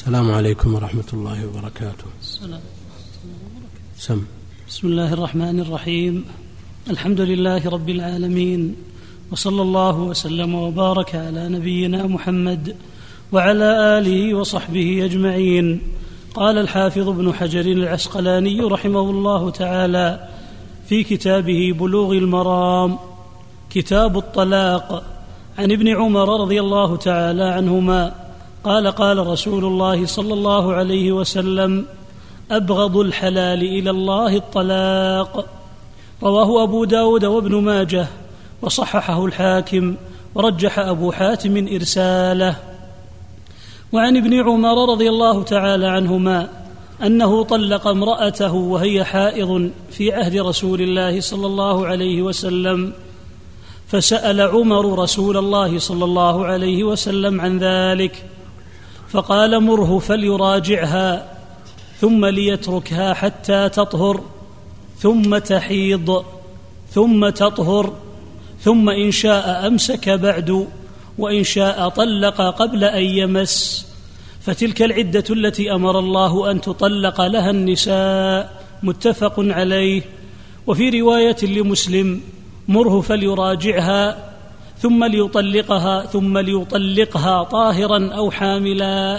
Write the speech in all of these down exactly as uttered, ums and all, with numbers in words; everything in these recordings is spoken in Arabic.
السلام عليكم ورحمة الله وبركاته. السلام. سم. بسم الله الرحمن الرحيم. الحمد لله رب العالمين، وصلى الله وسلم وبارك على نبينا محمد وعلى آله وصحبه أجمعين. قال الحافظ ابن حجر العسقلاني رحمه الله تعالى في كتابه بلوغ المرام كتاب الطلاق عن ابن عمر رضي الله تعالى عنهما قال قال رسول الله صلى الله عليه وسلم: أبغض الحلال إلى الله الطلاق. رواه أبو داود وابن ماجه وصححه الحاكم ورجح أبو حاتم إرساله. وعن ابن عمر رضي الله تعالى عنهما أنه طلق امرأته وهي حائض في عهد رسول الله صلى الله عليه وسلم، فسأل عمر رسول الله صلى الله عليه وسلم عن ذلك فقال: مره فليراجعها ثم ليتركها حتى تطهر ثم تحيض ثم تطهر ثم إن شاء أمسك بعد وإن شاء طلق قبل أن يمس، فتلك العدة التي أمر الله أن تطلق لها النساء. متفق عليه. وفي رواية لمسلم: مره فليراجعها ثم ليطلقها ثم ليطلقها طاهرا أو حاملا.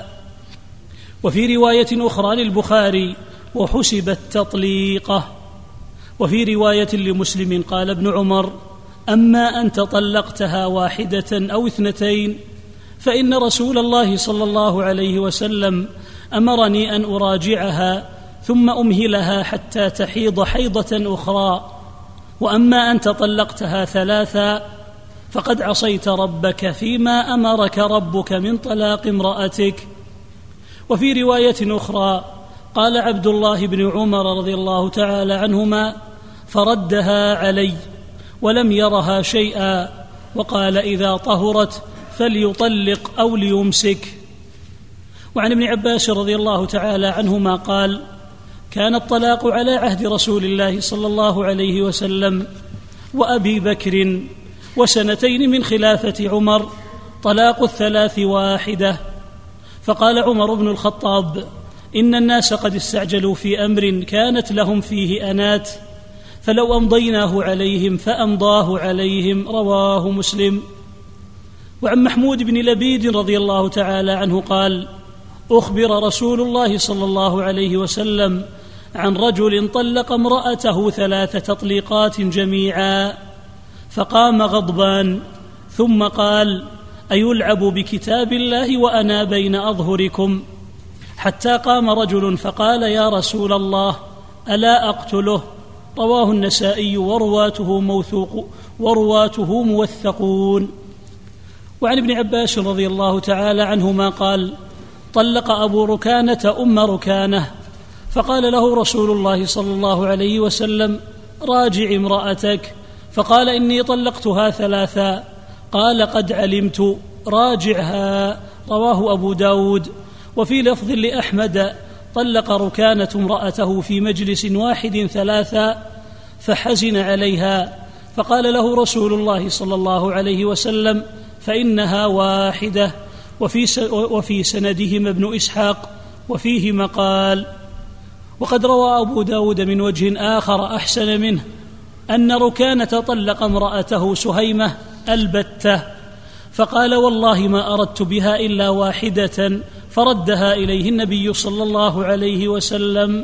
وفي رواية أخرى للبخاري: وحسبت تطليقه. وفي رواية لمسلم قال ابن عمر: أما أنت طلقتها واحدة أو اثنتين فإن رسول الله صلى الله عليه وسلم أمرني أن أراجعها ثم أمهلها حتى تحيض حيضة أخرى، وأما أنت طلقتها ثلاثا فقد عصيت ربك فيما أمرك ربك من طلاق امرأتك. وفي رواية أخرى قال عبد الله بن عمر رضي الله تعالى عنهما: فردها علي ولم يرها شيئا، وقال: إذا طهرت فليطلق أو ليمسك. وعن ابن عباس رضي الله تعالى عنهما قال: كان الطلاق على عهد رسول الله صلى الله عليه وسلم وأبي بكر وسنتين من خلافة عمر طلاق الثلاث واحدة. فقال عمر بن الخطاب: إن الناس قد استعجلوا في أمر كانت لهم فيه أنات، فلو أمضيناه عليهم فأمضاه عليهم. رواه مسلم. وعن محمود بن لبيد رضي الله تعالى عنه قال: أخبر رسول الله صلى الله عليه وسلم عن رجل طلق امرأته ثلاث تطليقات جميعا، فقام غضبان ثم قال: أيلعب بكتاب الله وأنا بين أظهركم؟ حتى قام رجل فقال: يا رسول الله ألا أقتله؟ رواه النسائي ورواته موثوق ورواته موثقون. وعن ابن عباس رضي الله تعالى عنهما قال: طلق أبو ركانة أم ركانة، فقال له رسول الله صلى الله عليه وسلم: راجع امرأتك. فقال: إني طلقتها ثلاثا. قال: قد علمت، راجعها. رواه أبو داود. وفي لفظ لأحمد: طلق ركانة امرأته في مجلس واحد ثلاثا فحزن عليها، فقال له رسول الله صلى الله عليه وسلم: فإنها واحدة. وفي وفي سندهما ابن إسحاق وفيه مقال. وقد روى أبو داود من وجه آخر أحسن منه أن ركانة طلق امرأته سهيمة البتة، فقال: والله ما أردت بها إلا واحدة، فردها إليه النبي صلى الله عليه وسلم.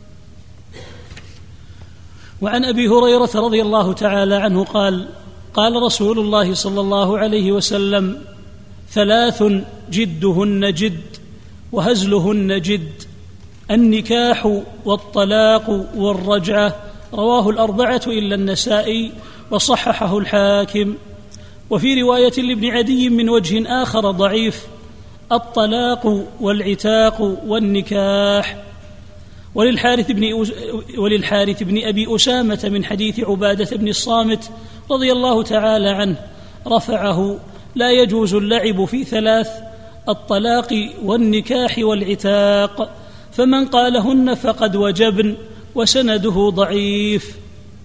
وعن أبي هريرة رضي الله تعالى عنه قال: قال رسول الله صلى الله عليه وسلم: ثلاث جدهن جد وهزلهن جد: النكاح والطلاق والرجعة. رواه الأربعة إلا النسائي وصححه الحاكم. وفي رواية لابن عدي من وجه آخر ضعيف: الطلاق والعتاق والنكاح. وللحارث بن, وللحارث بن أبي أسامة من حديث عبادة بن الصامت رضي الله تعالى عنه رفعه: لا يجوز اللعب في ثلاث: الطلاق والنكاح والعتاق، فمن قالهن فقد وجبن. وسنده ضعيف.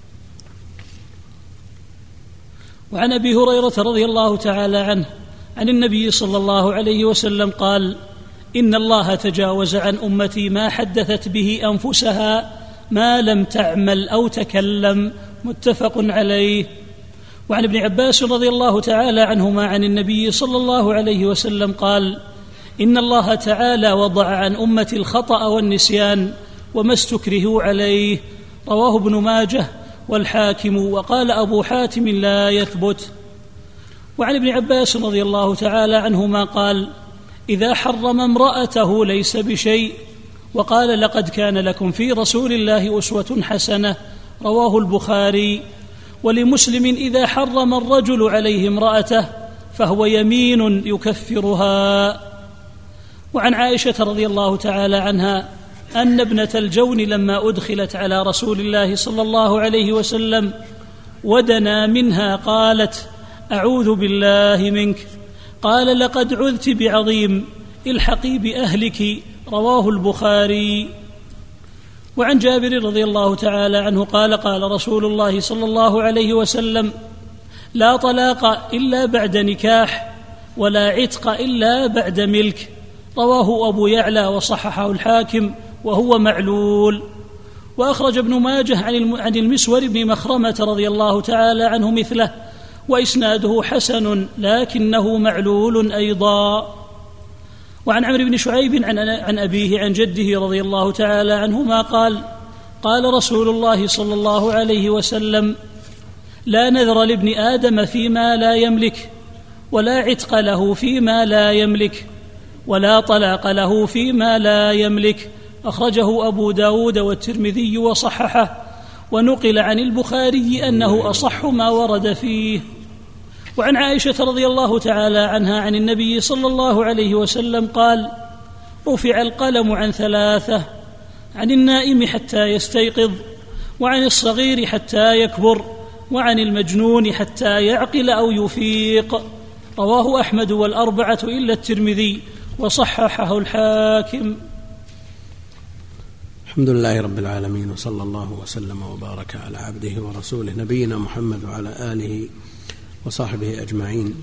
وعن أبي هريرة رضي الله تعالى عنه عن النبي صلى الله عليه وسلم قال: إن الله تجاوز عن أمتي ما حدثت به أنفسها ما لم تعمل أو تكلم. متفق عليه. وعن ابن عباس رضي الله تعالى عنهما عن النبي صلى الله عليه وسلم قال: إن الله تعالى وضع عن أمتي الخطأ والنسيان وما استكرهوا عليه. رواه ابن ماجه والحاكم، وقال أبو حاتم لا يثبت. وعن ابن عباس رضي الله تعالى عنهما قال: إذا حرم امرأته ليس بشيء، وقال: لقد كان لكم في رسول الله أسوة حسنة. رواه البخاري. ولمسلم: إذا حرم الرجل عليه امرأته فهو يمين يكفرها. وعن عائشة رضي الله تعالى عنها أن ابنة الجون لما أدخلت على رسول الله صلى الله عليه وسلم ودنا منها قالت: أعوذ بالله منك. قال: لقد عذت بعظيم، الحقي بأهلك. رواه البخاري. وعن جابر رضي الله تعالى عنه قال: قال رسول الله صلى الله عليه وسلم: لا طلاق إلا بعد نكاح، ولا عتق إلا بعد ملك. رواه أبو يعلى وصححه الحاكم وهو معلول. وأخرج ابن ماجه عن المسور بن مخرمة رضي الله تعالى عنه مثله، وإسناده حسن لكنه معلول أيضا. وعن عمرو بن شعيب عن أبيه عن جده رضي الله تعالى عنهما قال: قال رسول الله صلى الله عليه وسلم: لا نذر لابن آدم فيما لا يملك، ولا عتق له فيما لا يملك، ولا طلاق له فيما لا يملك. أخرجه أبو داود والترمذي وصححه، ونقل عن البخاري أنه أصح ما ورد فيه. وعن عائشة رضي الله تعالى عنها عن النبي صلى الله عليه وسلم قال: رفع القلم عن ثلاثة: عن النائم حتى يستيقظ، وعن الصغير حتى يكبر، وعن المجنون حتى يعقل أو يفيق. رواه أحمد والأربعة إلا الترمذي، وصححه الحاكم. الحمد لله رب العالمين، وصلى الله وسلم وبارك على عبده ورسوله نبينا محمد وعلى آله وصحبه أجمعين.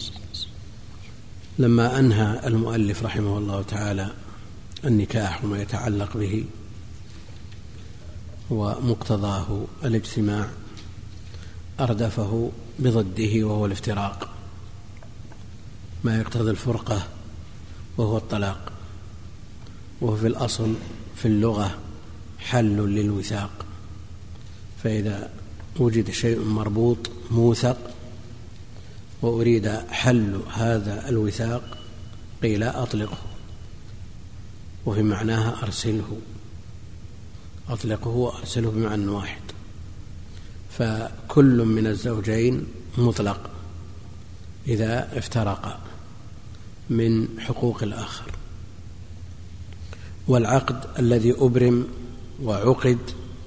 لما أنهى المؤلف رحمه الله تعالى النكاح وما يتعلق به ومقتضاه الاجتماع، أردفه بضده وهو الافتراق، ما يقتضي الفرقة وهو الطلاق، وهو في الأصل في اللغة حل للوثاق. فإذا وجد شيء مربوط موثق وأريد حل هذا الوثاق قيل أطلقه، وفي معناها أرسله، أطلقه وأرسله بمعنى واحد. فكل من الزوجين مطلق إذا افترق من حقوق الآخر. والعقد الذي أبرم وعقد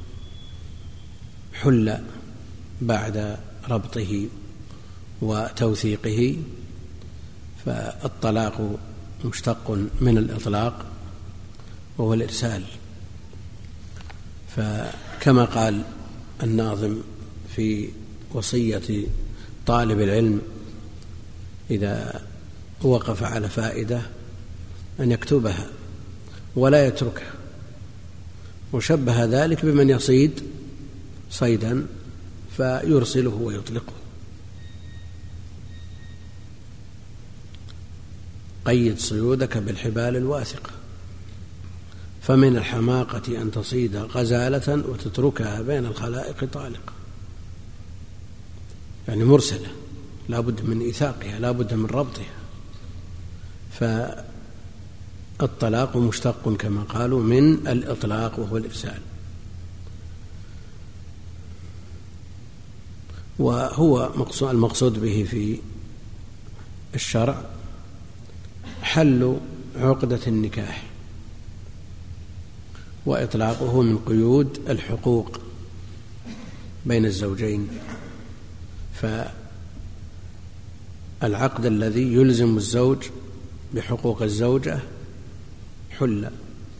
حل بعد ربطه وتوثيقه، فالطلاق مشتق من الإطلاق وهو الإرسال. فكما قال الناظم في وصية طالب العلم إذا وقف على فائدة أن يكتبها ولا يتركها، وشبه ذلك بمن يصيد صيدا فيرسله ويطلقه. قيد صيودك بالحبال الواثقة، فمن الحماقة أن تصيد غزالة وتتركها بين الخلائق طالقة، يعني مرسلة لا بد من إيثاقها، لا بد من ربطها. فالطلاق مشتق كما قالوا من الإطلاق وهو الإرسال، وهو المقصود به في الشرع حل عقدة النكاح وإطلاقه من قيود الحقوق بين الزوجين. فالعقد الذي يلزم الزوج بحقوق الزوجة حل،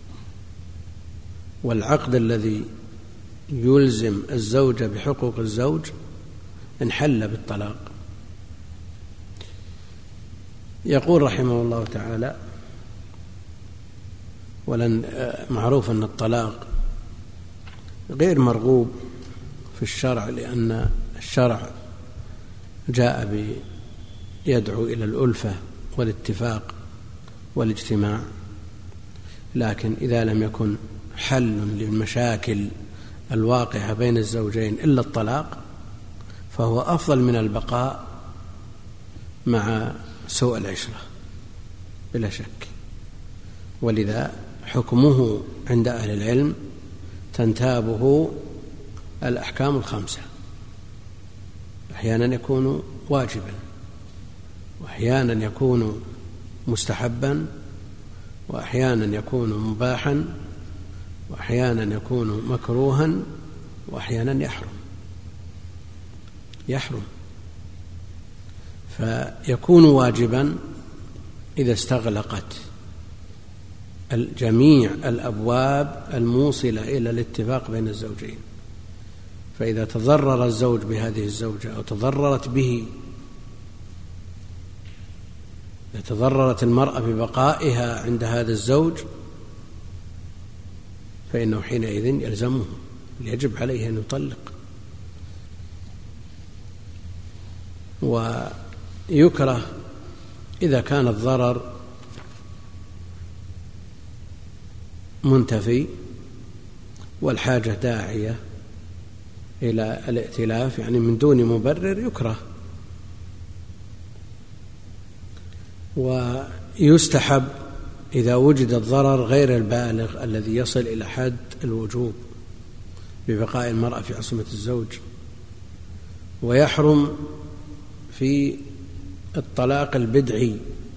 والعقد الذي يلزم الزوجة بحقوق الزوج انحل بالطلاق. يقول رحمه الله تعالى: ولن معروف أن الطلاق غير مرغوب في الشرع، لأن الشرع جاء يدعو إلى الألفة والاتفاق والاجتماع، لكن إذا لم يكن حل للمشاكل الواقعة بين الزوجين إلا الطلاق فهو أفضل من البقاء مع سوء العشرة بلا شك. ولذا حكمه عند أهل العلم تنتابه الأحكام الخمسة، أحيانا يكون واجبا، وأحيانا يكون مستحبا، وأحيانا يكون مباحا، وأحيانا يكون مكروها، وأحيانا يحرم يحرم فيكون واجبا إذا استغلقت جميع الأبواب الموصلة إلى الاتفاق بين الزوجين. فإذا تضرر الزوج بهذه الزوجة أو تضررت به، إذا تضررت المرأة ببقائها عند هذا الزوج فإنه حينئذ يلزمه، يجب عليه أن يطلق. ويكره إذا كان الضرر منتفي والحاجة داعية إلى الائتلاف، يعني من دون مبرر يكره. ويستحب إذا وجد الضرر غير البالغ الذي يصل إلى حد الوجوب ببقاء المرأة في عصمة الزوج. ويحرم في الطلاق البدعي.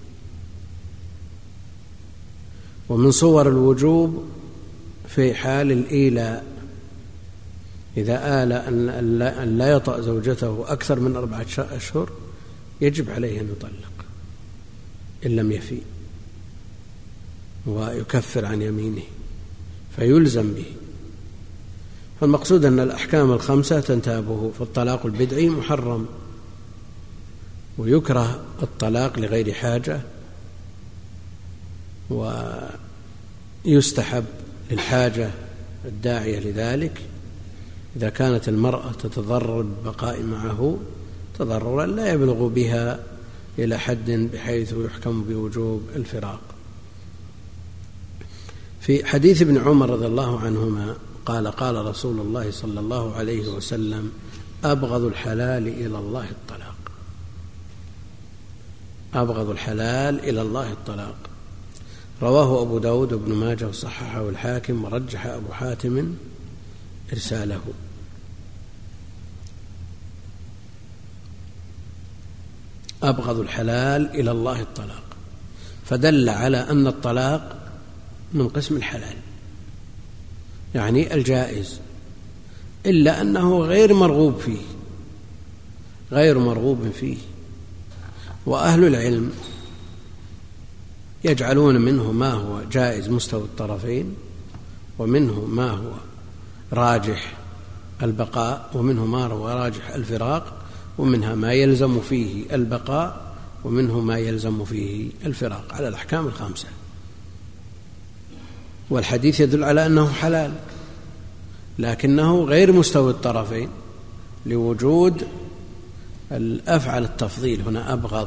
ومن صور الوجوب في حال الإيلاء، إذا آل أن لا يطأ زوجته أكثر من أربعة أشهر يجب عليه أن يطلق إن لم يفي، ويكفر عن يمينه فيلزم به. فالمقصود أن الأحكام الخمسة تنتابه. فالطلاق البدعي محرم، ويكره الطلاق لغير حاجة، ويستحب للحاجة الداعية لذلك إذا كانت المرأة تتضرر بالبقاء معه تضررا لا يبلغ بها إلى حد بحيث يحكم بوجوب الفراق. في حديث ابن عمر رضي الله عنهما قال قال رسول الله صلى الله عليه وسلم: أبغض الحلال إلى الله الطلاق. أبغض الحلال إلى الله الطلاق. رواه أبو داود وابن ماجه وصححه الحاكم، ورجح أبو حاتم إرساله. أبغض الحلال إلى الله الطلاق، فدل على أن الطلاق من قسم الحلال، يعني الجائز، إلا أنه غير مرغوب فيه غير مرغوب فيه وأهل العلم يجعلون منه ما هو جائز مستوى الطرفين، ومنه ما هو راجح البقاء، ومنه ما هو راجح الفراق، ومنها ما يلزم فيه البقاء، ومنه ما يلزم فيه الفراق، على الأحكام الخمسة. والحديث يدل على أنه حلال، لكنه غير مستوى الطرفين لوجود الأفعل التفضيل هنا. أبغض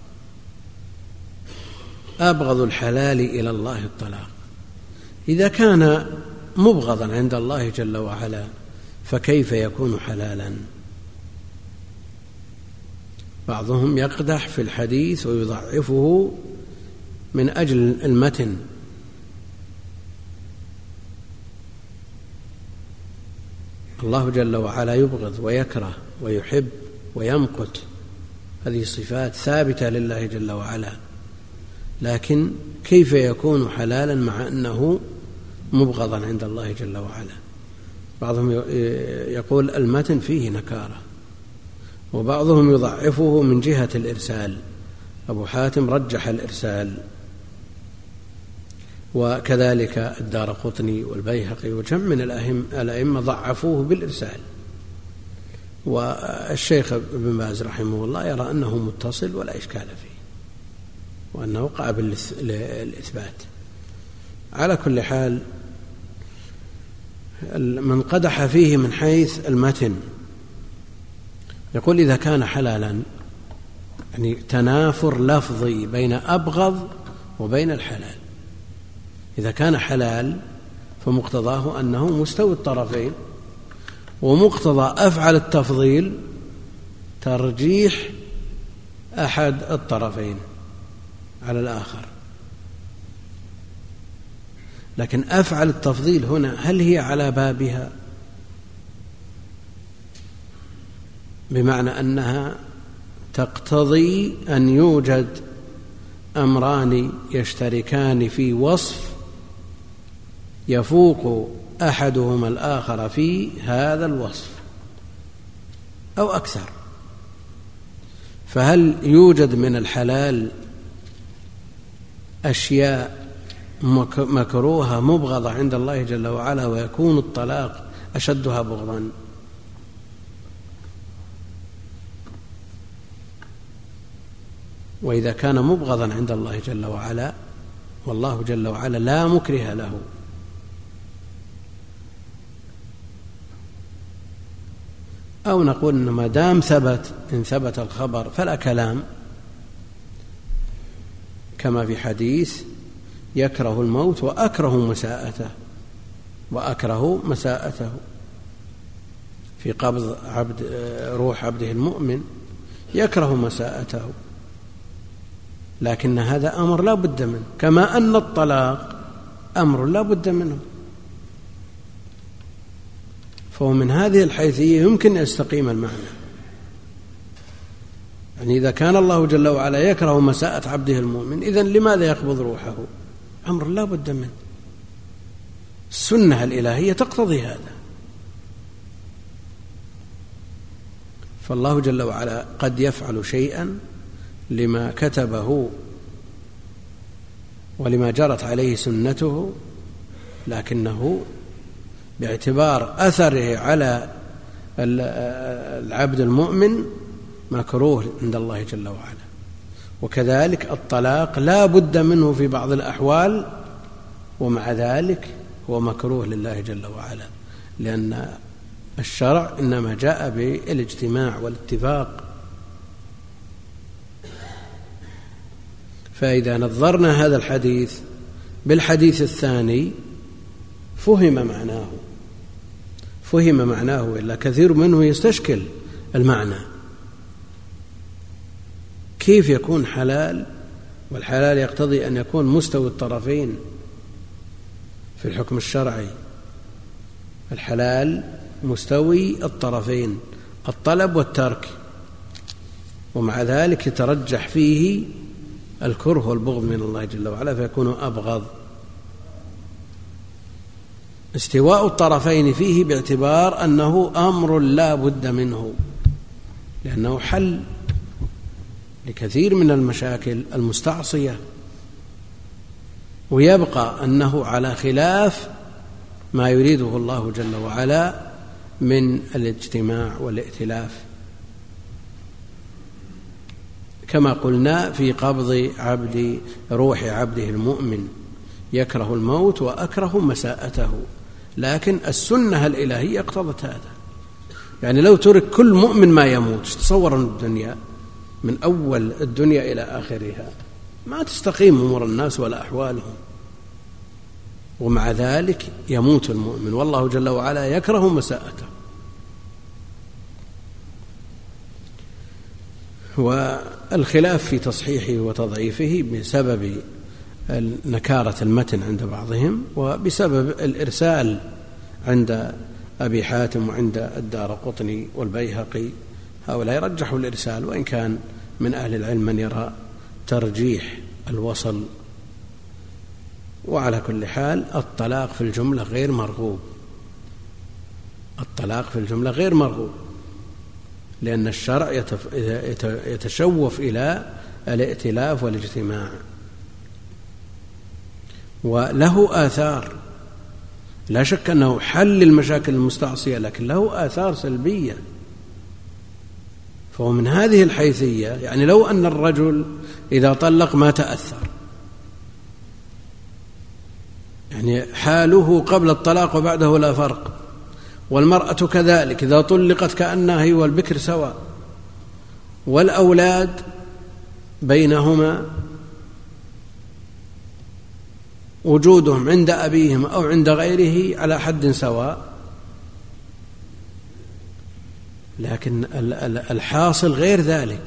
أبغض الحلال إلى الله الطلاق. إذا كان مبغضا عند الله جل وعلا فكيف يكون حلالا؟ بعضهم يقدح في الحديث ويضعفه من أجل المتن، الله جل وعلا يبغض ويكره ويحب ويمقت، هذه صفات ثابتة لله جل وعلا، لكن كيف يكون حلالا مع أنه مبغضا عند الله جل وعلا؟ بعضهم يقول المتن فيه نكارة، وبعضهم يضعفه من جهة الإرسال. أبو حاتم رجح الإرسال، وكذلك الدارقطني والبيهقي وجمع من الأئمة ضعفوه بالإرسال. والشيخ ابن باز رحمه الله يرى أنه متصل ولا إشكال فيه، وأنه قابل للإثبات. على كل حال من قدح فيه من حيث المتن يقول إذا كان حلالا، يعني تنافر لفظي بين أبغض وبين الحلال. إذا كان حلال فمقتضاه أنه مستوي الطرفين، ومقتضى أفعل التفضيل ترجيح أحد الطرفين على الآخر. لكن أفعل التفضيل هنا هل هي على بابها، بمعنى أنها تقتضي أن يوجد أمران يشتركان في وصف يفوق أحدهما الآخر في هذا الوصف أو أكثر؟ فهل يوجد من الحلال أشياء مكروهة مبغضة عند الله جل وعلا ويكون الطلاق أشدها بغضا؟ وإذا كان مبغضا عند الله جل وعلا والله جل وعلا لا مكره له، أو نقول إن ما دام ثبت إن ثبت الخبر فلا كلام، كما في حديث يكره الموت وأكره مساءته وأكره مساءته في قبض عبد روح عبده المؤمن، يكره مساءته، لكن هذا أمر لا بد منه، كما أن الطلاق أمر لا بد منه. فهو من هذه الحيثية يمكن يستقيم المعنى. يعني إذا كان الله جل وعلا يكره مساءة عبده المؤمن، إذن لماذا يقبض روحه؟ أمر لا بد منه، السنة الإلهية تقتضي هذا. فالله جل وعلا قد يفعل شيئا لما كتبه ولما جرت عليه سنته، لكنه باعتبار أثره على العبد المؤمن مكروه عند الله جل وعلا. وكذلك الطلاق لا بد منه في بعض الأحوال، ومع ذلك هو مكروه لله جل وعلا، لأن الشرع إنما جاء بالاجتماع والاتفاق. فإذا نظرنا هذا الحديث بالحديث الثاني فهم معناه فهم معناه إلا كثير منه يستشكل المعنى. كيف يكون حلال والحلال يقتضي أن يكون مستوي الطرفين في الحكم الشرعي؟ الحلال مستوي الطرفين، الطلب والترك، ومع ذلك يترجح فيه الكره والبغض من الله جل وعلا فيكون أبغض. استواء الطرفين فيه باعتبار أنه أمر لا بد منه، لأنه حل لكثير من المشاكل المستعصية، ويبقى أنه على خلاف ما يريده الله جل وعلا من الاجتماع والائتلاف، كما قلنا في قبض عبد روح عبده المؤمن يكره الموت وأكره مساءته، لكن السنة الإلهية اقتضت هذا. يعني لو ترك كل مؤمن ما يموت، تصور الدنيا من أول الدنيا إلى آخرها ما تستقيم أمور الناس ولا أحوالهم، ومع ذلك يموت المؤمن والله جل وعلا يكره مساءته. والخلاف في تصحيحه وتضعيفه بسبب نكارة المتن عند بعضهم، وبسبب الإرسال عند أبي حاتم وعند الدارقطني والبيهقي، هؤلاء يرجحوا الإرسال، وإن كان من أهل العلم من يرى ترجيح الوصل. وعلى كل حال الطلاق في الجملة غير مرغوب، الطلاق في الجملة غير مرغوب، لأن الشرع يتشوف إلى الائتلاف والاجتماع، وله آثار، لا شك أنه حل المشاكل المستعصية، لكن له آثار سلبية. فهو من هذه الحيثية، يعني لو أن الرجل إذا طلق ما تأثر، يعني حاله قبل الطلاق وبعده لا فرق، والمرأة كذلك إذا طلقت كأنها هي والبكر سواء، والأولاد بينهما وجودهم عند أبيهم أو عند غيره على حد سواء. لكن الحاصل غير ذلك.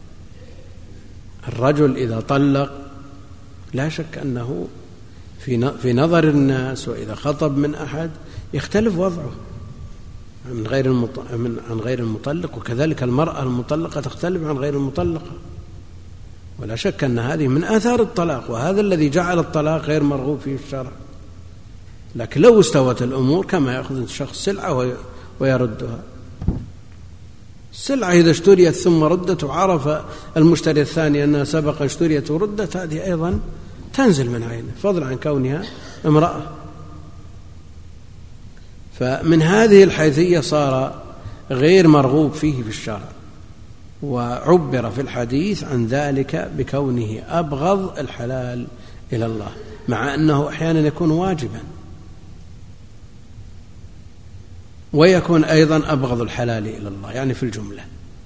الرجل إذا طلق لا شك أنه في نظر الناس وإذا خطب من أحد يختلف وضعه عن غير عن غير المطلق، وكذلك المرأة المطلقة تختلف عن غير المطلقة، ولا شك أن هذه من آثار الطلاق، وهذا الذي جعل الطلاق غير مرغوب فيه الشرع. لكن لو استوت الأمور كما يأخذ الشخص سلعة ويردها، السلعة إذا اشتريت ثم ردت وعرف المشتري الثاني أنها سبق اشتريت وردت، هذه أيضا تنزل من عينه، فضلا عن كونها امرأة. فمن هذه الحيثية صار غير مرغوب فيه في الشرع، وعبر في الحديث عن ذلك بكونه أبغض الحلال إلى الله، مع أنه أحيانا يكون واجبا، ويكون أيضا أبغض الحلال إلى الله، يعني في الجملة.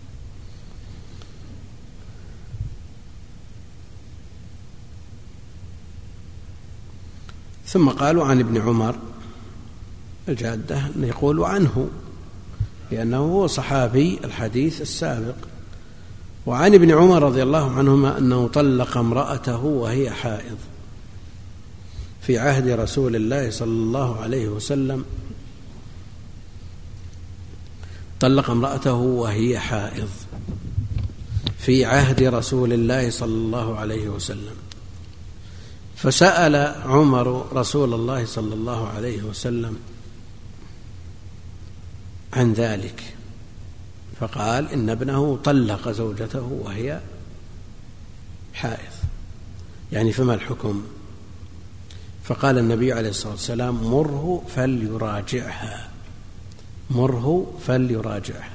ثم قالوا عن ابن عمر الجادة يقول عنه، لأنه هو صحابي الحديث السابق. وعن ابن عمر رضي الله عنهما أنه طلق امرأته وهي حائض في عهد رسول الله صلى الله عليه وسلم، طلق امرأته وهي حائض في عهد رسول الله صلى الله عليه وسلم. فسأل عمر رسول الله صلى الله عليه وسلم عن ذلك، فقال إن ابنه طلق زوجته وهي حائض، يعني فما الحكم؟ فقال النبي عليه الصلاة والسلام مره فليراجعها، مره فليراجعها.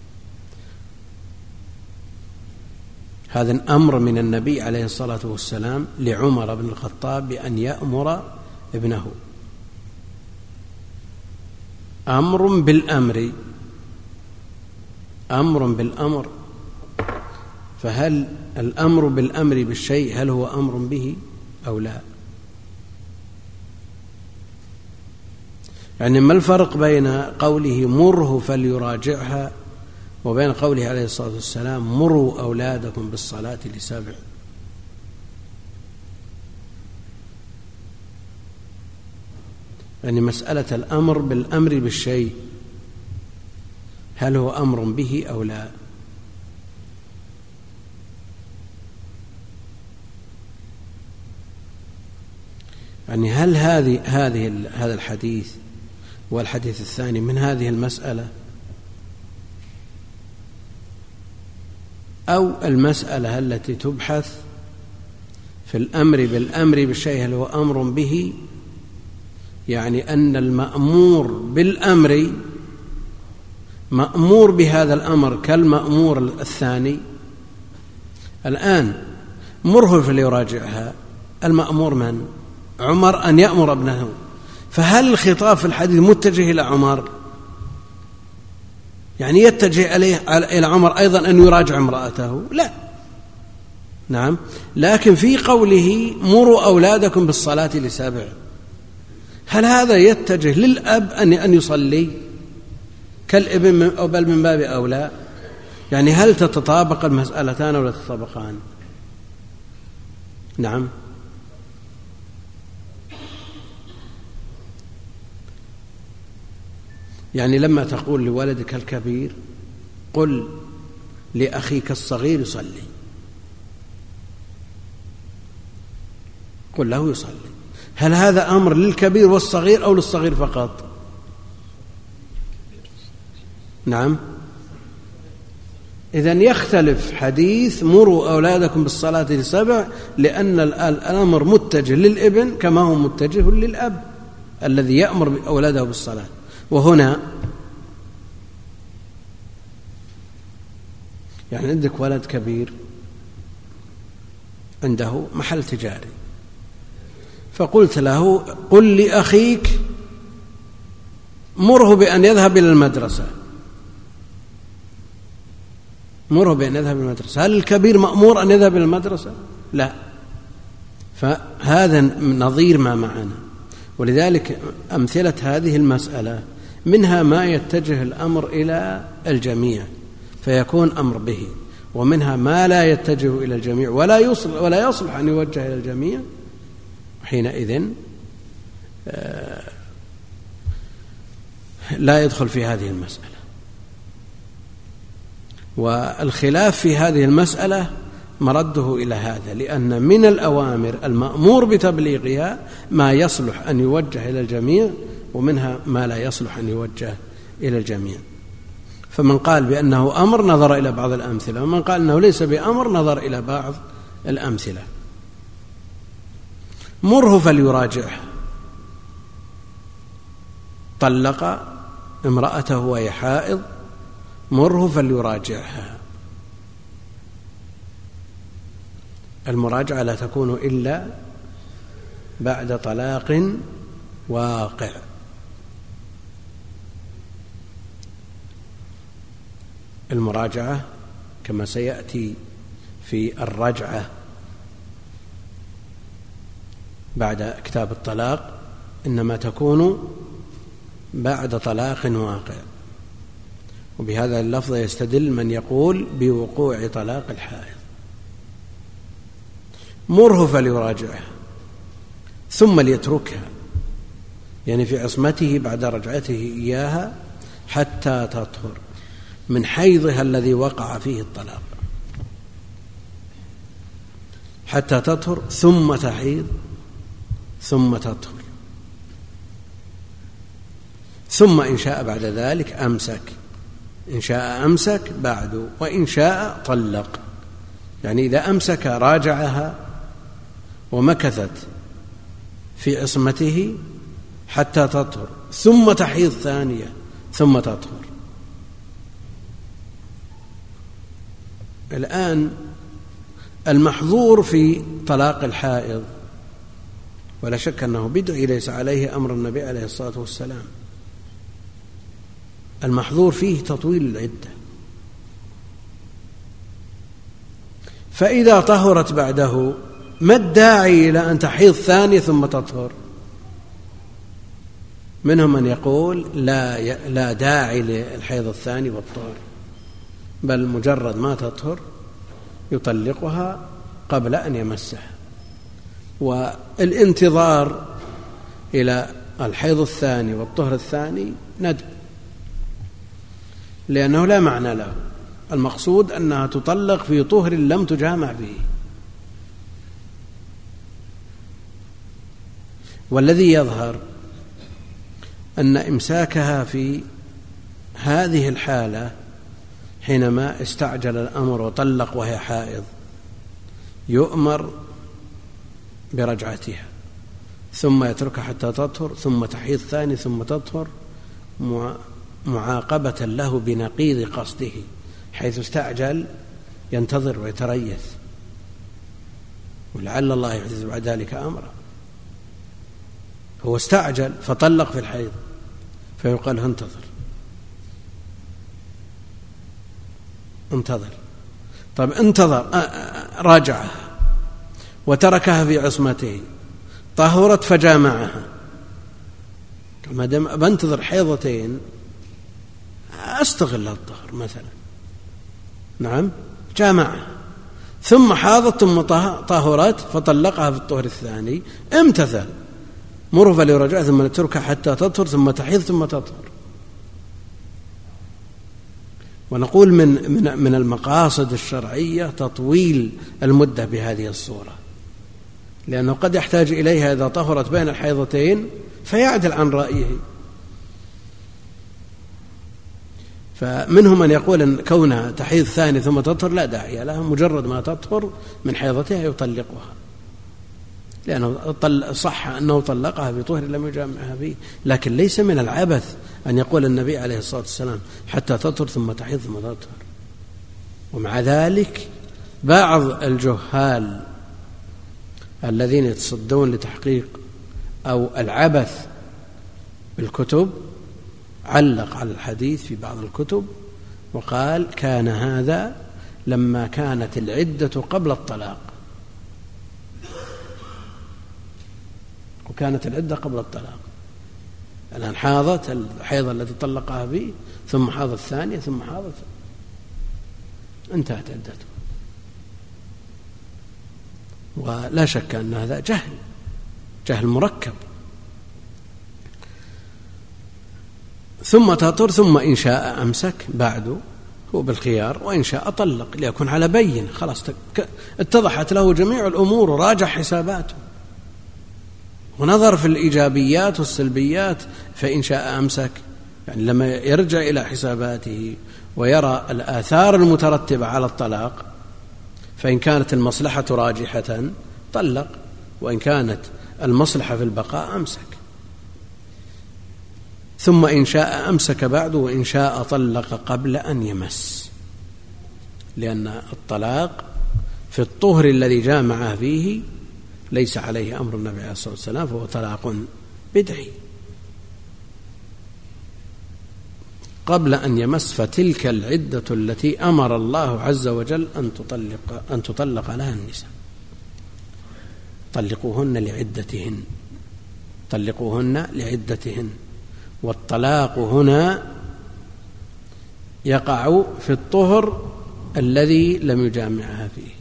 هذا الأمر من النبي عليه الصلاة والسلام لعمر بن الخطاب بأن يأمر ابنه، أمر بالأمر، أمر بالأمر. فهل الأمر بالأمر بالشيء هل هو أمر به أو لا؟ يعني ما الفرق بين قوله مره فليراجعها وبين قوله عليه الصلاة والسلام مروا أولادكم بالصلاة لسبع؟ يعني مسألة الأمر بالأمر بالشيء هل هو أمر به أو لا؟ يعني هل هذه هذه هذا الحديث والحديث الثاني من هذه المسألة، أو المسألة التي تبحث في الأمر بالأمر بالشيء هل هو أمر به، يعني أن المأمور بالأمر مأمور بهذا الأمر كالمأمور الثاني. الآن مره فليراجعها، المأمور من؟ عمر أن يأمر ابنه، فهل الخطاب في الحديث متجه إلى عمر؟ يعني يتجه عليه إلى عمر أيضا أن يراجع امرأته؟ لا، نعم. لكن في قوله مروا أولادكم بالصلاة لسبع، هل هذا يتجه للأب أن أن يصلي كالابن أو بل من باب أولى؟ يعني هل تتطابق المسألتان ولا تتطابقان؟ نعم. يعني لما تقول لولدك الكبير قل لأخيك الصغير يصلي، قل له يصلي، هل هذا أمر للكبير والصغير أو للصغير فقط؟ نعم. إذن يختلف حديث مروا أولادكم بالصلاة لسبع، لأن الأمر متجه للابن كما هو متجه للأب الذي يأمر أولاده بالصلاة. وهنا يعني عندك ولد كبير عنده محل تجاري، فقلت له قل لأخيك مره بأن يذهب إلى المدرسة، مره بأن يذهب إلى المدرسة. هل الكبير مأمور أن يذهب إلى المدرسة؟ لا. فهذا نظير ما معنا. ولذلك أمثلة هذه المسألة منها ما يتجه الأمر إلى الجميع فيكون أمر به، ومنها ما لا يتجه إلى الجميع ولا يصلح, ولا يصلح أن يوجه إلى الجميع، حينئذ لا يدخل في هذه المسألة. والخلاف في هذه المسألة مرده إلى هذا، لأن من الأوامر المأمور بتبليغها ما يصلح أن يوجه إلى الجميع، ومنها ما لا يصلح أن يوجه إلى الجميع. فمن قال بأنه أمر نظر إلى بعض الأمثلة، ومن قال أنه ليس بأمر نظر إلى بعض الأمثلة. مره فليراجعه، طلق امرأته وهي حائض، مره فليراجعها. المراجعة لا تكون إلا بعد طلاق واقع. المراجعة كما سيأتي في الرجعة بعد كتاب الطلاق إنما تكون بعد طلاق واقع. وبهذا اللفظ يستدل من يقول بوقوع طلاق الحائض. مره فليراجعها ثم ليتركها، يعني في عصمته بعد رجعته إياها حتى تطهر من حيضها الذي وقع فيه الطلاق، حتى تطهر ثم تحيض ثم تطهر، ثم إن شاء بعد ذلك أمسك، إن شاء أمسك بعد، وإن شاء طلق. يعني إذا أمسك راجعها ومكثت في عصمته حتى تطهر ثم تحيض ثانية ثم تطهر. الآن المحظور في طلاق الحائض ولا شك أنه بدعي ليس عليه أمر النبي عليه الصلاة والسلام، المحظور فيه تطويل العدة. فإذا طهرت بعده ما الداعي إلى أن تحيض ثانية ثم تطهر؟ منهم من يقول لا لا داعي للحيض الثاني والطهر، بل مجرد ما تطهر يطلقها قبل أن يمسها. والانتظار إلى الحيض الثاني والطهر الثاني ندب، لأنه لا معنى له. المقصود أنها تطلق في طهر لم تجامع به. والذي يظهر أن إمساكها في هذه الحالة حينما استعجل الأمر وطلق وهي حائض يؤمر برجعتها ثم يتركها حتى تطهر ثم تحيض ثاني ثم تطهر، معاقبة له بنقيض قصده، حيث استعجل ينتظر ويتريث ولعل الله يحدث بعد ذلك أمرا. هو استعجل فطلق في الحيض فيقال انتظر انتظر طيب انتظر راجعها وتركها في عصمته، طهرت فجامعها، ما دام بنتظر حيضتين أستغل الطهر مثلا، نعم جامعها ثم حاضت ثم طهرت فطلقها في الطهر الثاني، امتثل، مر فليرجع ثم نتركها حتى تطهر ثم تحيض ثم تطهر. ونقول من من من المقاصد الشرعية تطويل المدة بهذه الصورة، لأنه قد يحتاج إليها إذا طهرت بين الحيضتين فيعدل عن رأيه. فمنهم من يقول أن كونها تحيض ثاني ثم تطهر لا داعي لها، مجرد ما تطهر من حيضتها يطلقها، لأنه صح أنه طلقها بطهر لم يجامعها فيه. لكن ليس من العبث أن يقول النبي عليه الصلاة والسلام حتى تطهر ثم تحيض ثم تطهر. ومع ذلك بعض الجهال الذين يتصدون لتحقيق أو العبث بالكتب علق على الحديث في بعض الكتب وقال كان هذا لما كانت العدة قبل الطلاق، وكانت العدة قبل الطلاق، الآن حاضت الحيضة التي طلقها به ثم حاضت الثانية ثم حاضت، انتهت عدته. ولا شك أن هذا جهل، جهل مركب. ثم تطهر، ثم إن شاء أمسك بعد، هو بالخيار، وإن شاء طلق ليكون على بين، خلاص اتضحت له جميع الأمور وراجع حساباته ونظر في الإيجابيات والسلبيات، فإن شاء أمسك، يعني لما يرجع إلى حساباته ويرى الآثار المترتبة على الطلاق، فإن كانت المصلحة راجحة طلق، وإن كانت المصلحة في البقاء أمسك. ثم إن شاء أمسك بعد، وإن شاء طلق قبل أن يمس، لأن الطلاق في الطهر الذي جامع فيه ليس عليه أمر النبي عليه الصلاة والسلام، فهو طلاق بدعي قبل أن يمس. فتلك العدة التي أمر الله عز وجل أن تطلق, أن تطلق لها النساء. طلقوهن لعدتهن، طلقوهن لعدتهن. والطلاق هنا يقع في الطهر الذي لم يجامعها فيه.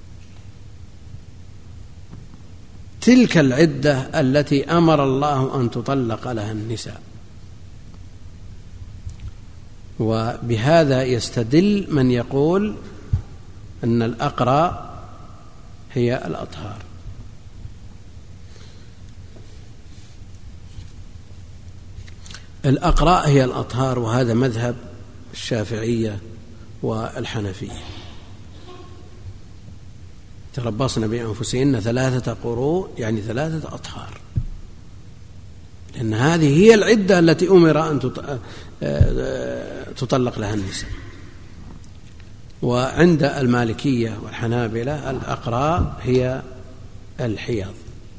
تلك العدة التي أمر الله أن تطلق لها النساء. وبهذا يستدل من يقول أن الأقرى هي الأطهار. الأقراء هي الأطهار، وهذا مذهب الشافعية والحنفية. تربصن بأنفسهن ثلاثة قروء، يعني ثلاثة أطهار، لأن هذه هي العدة التي أمر أن تطلق لها النساء. وعند المالكية والحنابلة الأقراء هي الحيض،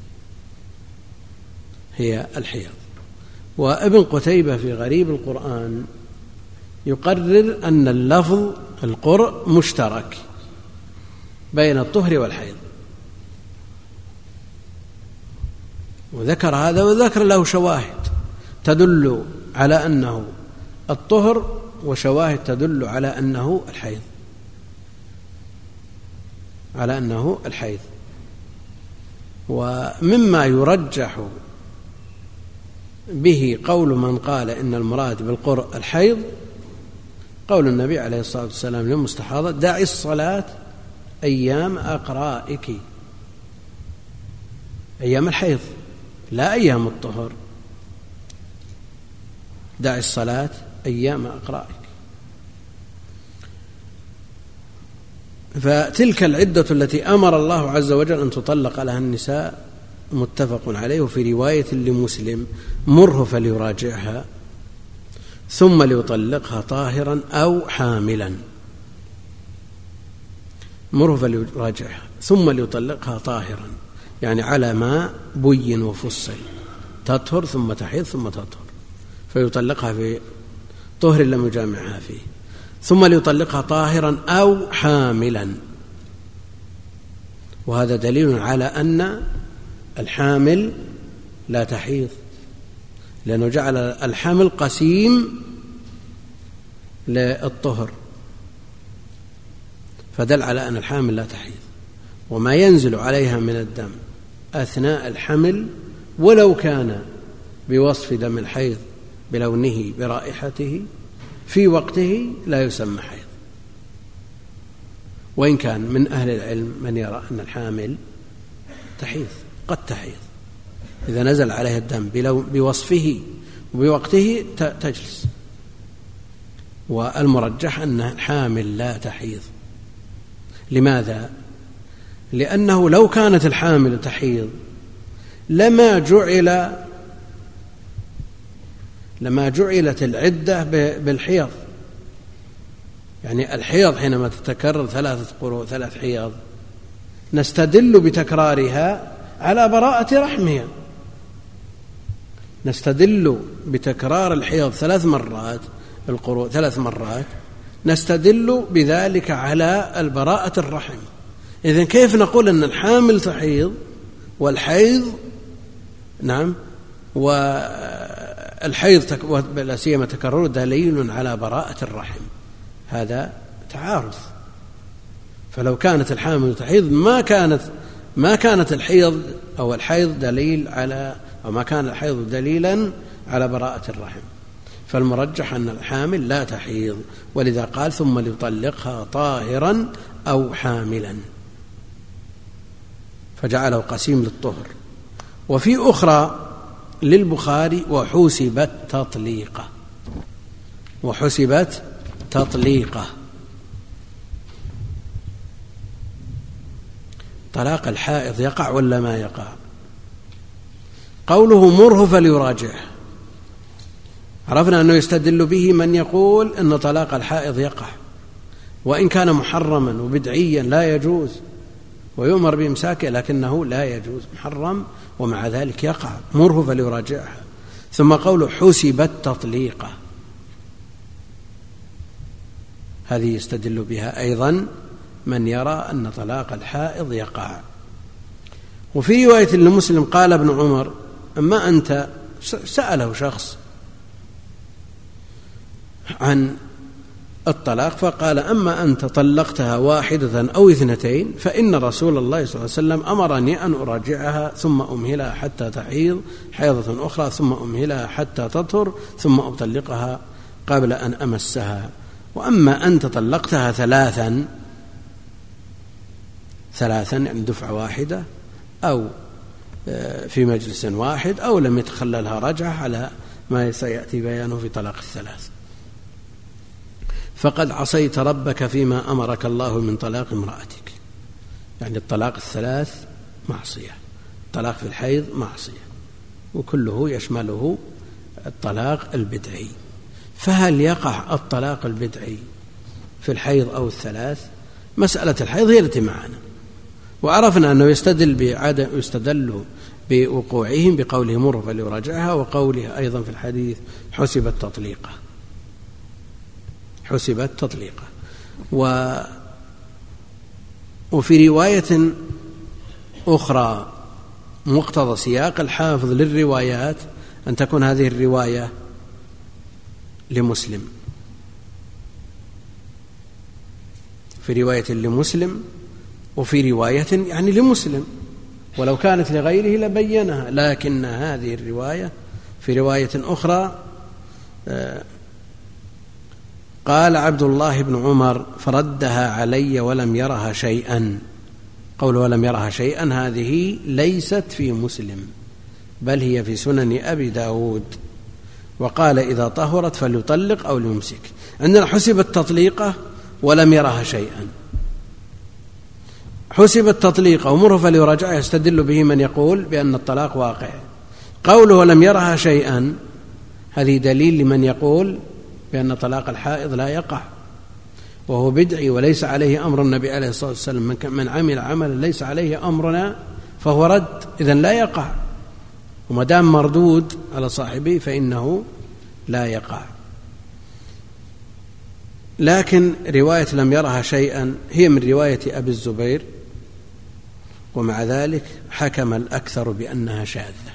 هي الحيض. وابن قتيبة في غريب القرآن يقرر أن اللفظ القرء مشترك بين الطهر والحيض، وذكر هذا وذكر له شواهد تدل على أنه الطهر، وشواهد تدل على أنه الحيض، على أنه الحيض. ومما يرجح به قول من قال إن المراد بالقرء الحيض قول النبي عليه الصلاة والسلام للمستحاضة: دعي الصلاة أيام أقرائك، أيام الحيض لا أيام الطهر، دعي الصلاة أيام أقرائك. فتلك العدة التي أمر الله عز وجل أن تطلق لها النساء متفق عليه. وفي رواية لمسلم: مره فليراجعها ثم ليطلقها طاهرا أو حاملا، مره فليراجعها ثم ليطلقها طاهرا، يعني على ما بين وفصل، تطهر ثم تحيض ثم تطهر، فيطلقها في طهر لم يجامعها فيه، ثم ليطلقها طاهرا أو حاملا. وهذا دليل على أن الحامل لا تحيض، لأنه جعل الحمل قسيم للطهر، فدل على أن الحامل لا تحيض. وما ينزل عليها من الدم أثناء الحمل ولو كان بوصف دم الحيض بلونه برائحته في وقته لا يسمى حيض، وإن كان من أهل العلم من يرى أن الحامل تحيض، قد تحيض إذا نزل عليها الدم بوصفه وبوقته تجلس. والمرجح أن الحامل لا تحيض. لماذا؟ لأنه لو كانت الحامل تحيض لما جعل لما جعلت العدة بالحيض. يعني الحيض حينما تتكرر ثلاثة قروء ثلاث حيض نستدل بتكرارها على براءة رحمها، نستدل بتكرار الحيض ثلاث مرات القروء ثلاث مرات نستدل بذلك على البراءة الرحم. إذن كيف نقول أن الحامل تحيض والحيض نعم والحيض لا سيما تكرر دليل على براءة الرحم؟ هذا تعارض. فلو كانت الحامل تحيض ما كانت ما كانت الحيض أو الحيض دليل على أو ما كان الحيض دليلا على براءة الرحم. فالمرجح أن الحامل لا تحيض، ولذا قال ثم ليطلقها طاهرا أو حاملا، فجعله قسيم للطهر. وفي أخرى للبخاري وحسبت تطليقة، وحسبت تطليقة. طلاق الحائض يقع ولا ما يقع؟ قوله مره فليراجعه، عرفنا أنه يستدل به من يقول أن طلاق الحائض يقع وإن كان محرما وبدعيا لا يجوز ويؤمر بإمساكه، لكنه لا يجوز محرم ومع ذلك يقع. مره فليراجعها. ثم قوله حسبت تطليقة، هذه يستدل بها أيضا من يرى أن طلاق الحائض يقع. وفي رواية لمسلم قال ابن عمر أما أنت، سأله شخص عن الطلاق فقال أما أنت طلقتها واحدة أو اثنتين فإن رسول الله صلى الله عليه وسلم أمرني أن أراجعها ثم أمهلها حتى تحيض حيضة أخرى ثم أمهلها حتى تطهر ثم أطلقها قبل أن أمسها. وأما أنت طلقتها ثلاثا ثلاثا يعني دفعة واحدة أو في مجلس واحد أو لم يتخللها رجعة على ما سيأتي بيانه في طلاق الثلاث، فقد عصيت ربك فيما أمرك الله من طلاق امرأتك. يعني الطلاق الثلاث معصية، الطلاق في الحيض معصية، وكله يشمله الطلاق البدعي. فهل يقع الطلاق البدعي في الحيض أو الثلاث؟ مسألة الحيض هي التي معنا، وعرفنا أنه يستدل بعدم يستدل بوقوعهم بقوله مر فليراجعها، وقوله أيضا في الحديث حسبت تطليقة حسبت تطليقة. و وفي رواية أخرى مقتضى سياق الحافظ للروايات أن تكون هذه الرواية لمسلم، في رواية لمسلم وفي رواية يعني لمسلم، ولو كانت لغيره لبينها، لكن هذه الرواية في رواية أخرى قال عبد الله بن عمر فردها علي ولم يرها شيئا. قول ولم يرها شيئا هذه ليست في مسلم بل هي في سنن أبي داود. وقال إذا طهرت فليطلق أو ليمسك. عندنا حسبت تطليقة ولم يرها شيئا. حسبت تطليقة ومره فليراجعها يستدل به من يقول بأن الطلاق واقع. قوله ولم يرها شيئا هذه دليل لمن يقول بأن طلاق الحائض لا يقع، وهو بدعي وليس عليه أمر النبي عليه الصلاة والسلام. من عمل عملا ليس عليه أمرنا فهو رد، إذن لا يقع، وما دام مردود على صاحبه فإنه لا يقع. لكن رواية لم يرها شيئا هي من رواية أبي الزبير، ومع ذلك حكم الأكثر بأنها شاذة،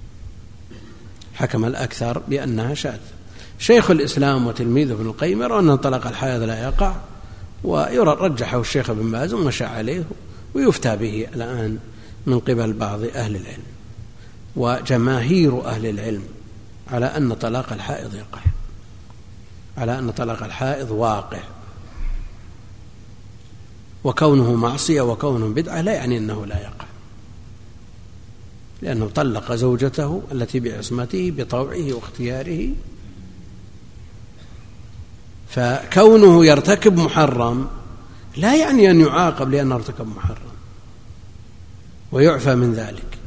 حكم الأكثر بأنها شاذة. شيخ الإسلام وتلميذه ابن القيم يرى أن طلاق الحائض لا يقع، ويرى رجحه الشيخ ابن باز ومشى عليه، ويفتى به الآن من قبل بعض أهل العلم وجماهير أهل العلم على أن طلاق الحائض يقع، على أن طلاق الحائض واقع. وكونه معصية وكونه بدعة لا يعني أنه لا يقع، لأنه طلق زوجته التي بعصمته بطوعه واختياره. فكونه يرتكب محرم لا يعني أن يعاقب لأنه ارتكب محرم ويعفى من ذلك،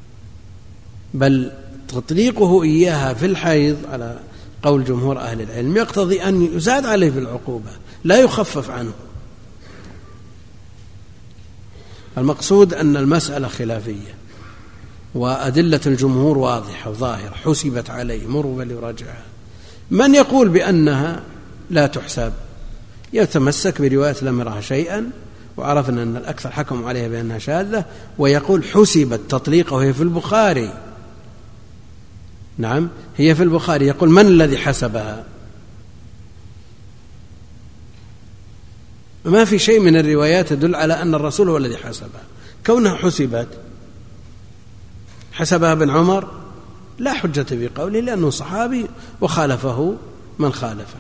بل تطليقه إياها في الحيض على قول جمهور أهل العلم يقتضي أن يزاد عليه في العقوبة لا يخفف عنه. المقصود أن المسألة خلافية، وأدلة الجمهور واضحة وظاهرة، حسبت عليه مروا فليراجعها. من يقول بأنها لا تحسب يتمسك برواية لم يرها شيئا، وعرفنا أن الأكثر حكموا عليها بأنها شاذة، ويقول حسبت تطليقه وهي في البخاري. نعم هي في البخاري. يقول من الذي حسبها؟ ما في شيء من الروايات تدل على أن الرسول هو الذي حسبها. كونها حسبت حسبها ابن عمر لا حجة في قوله، لأنه صحابي وخالفه من خالفه،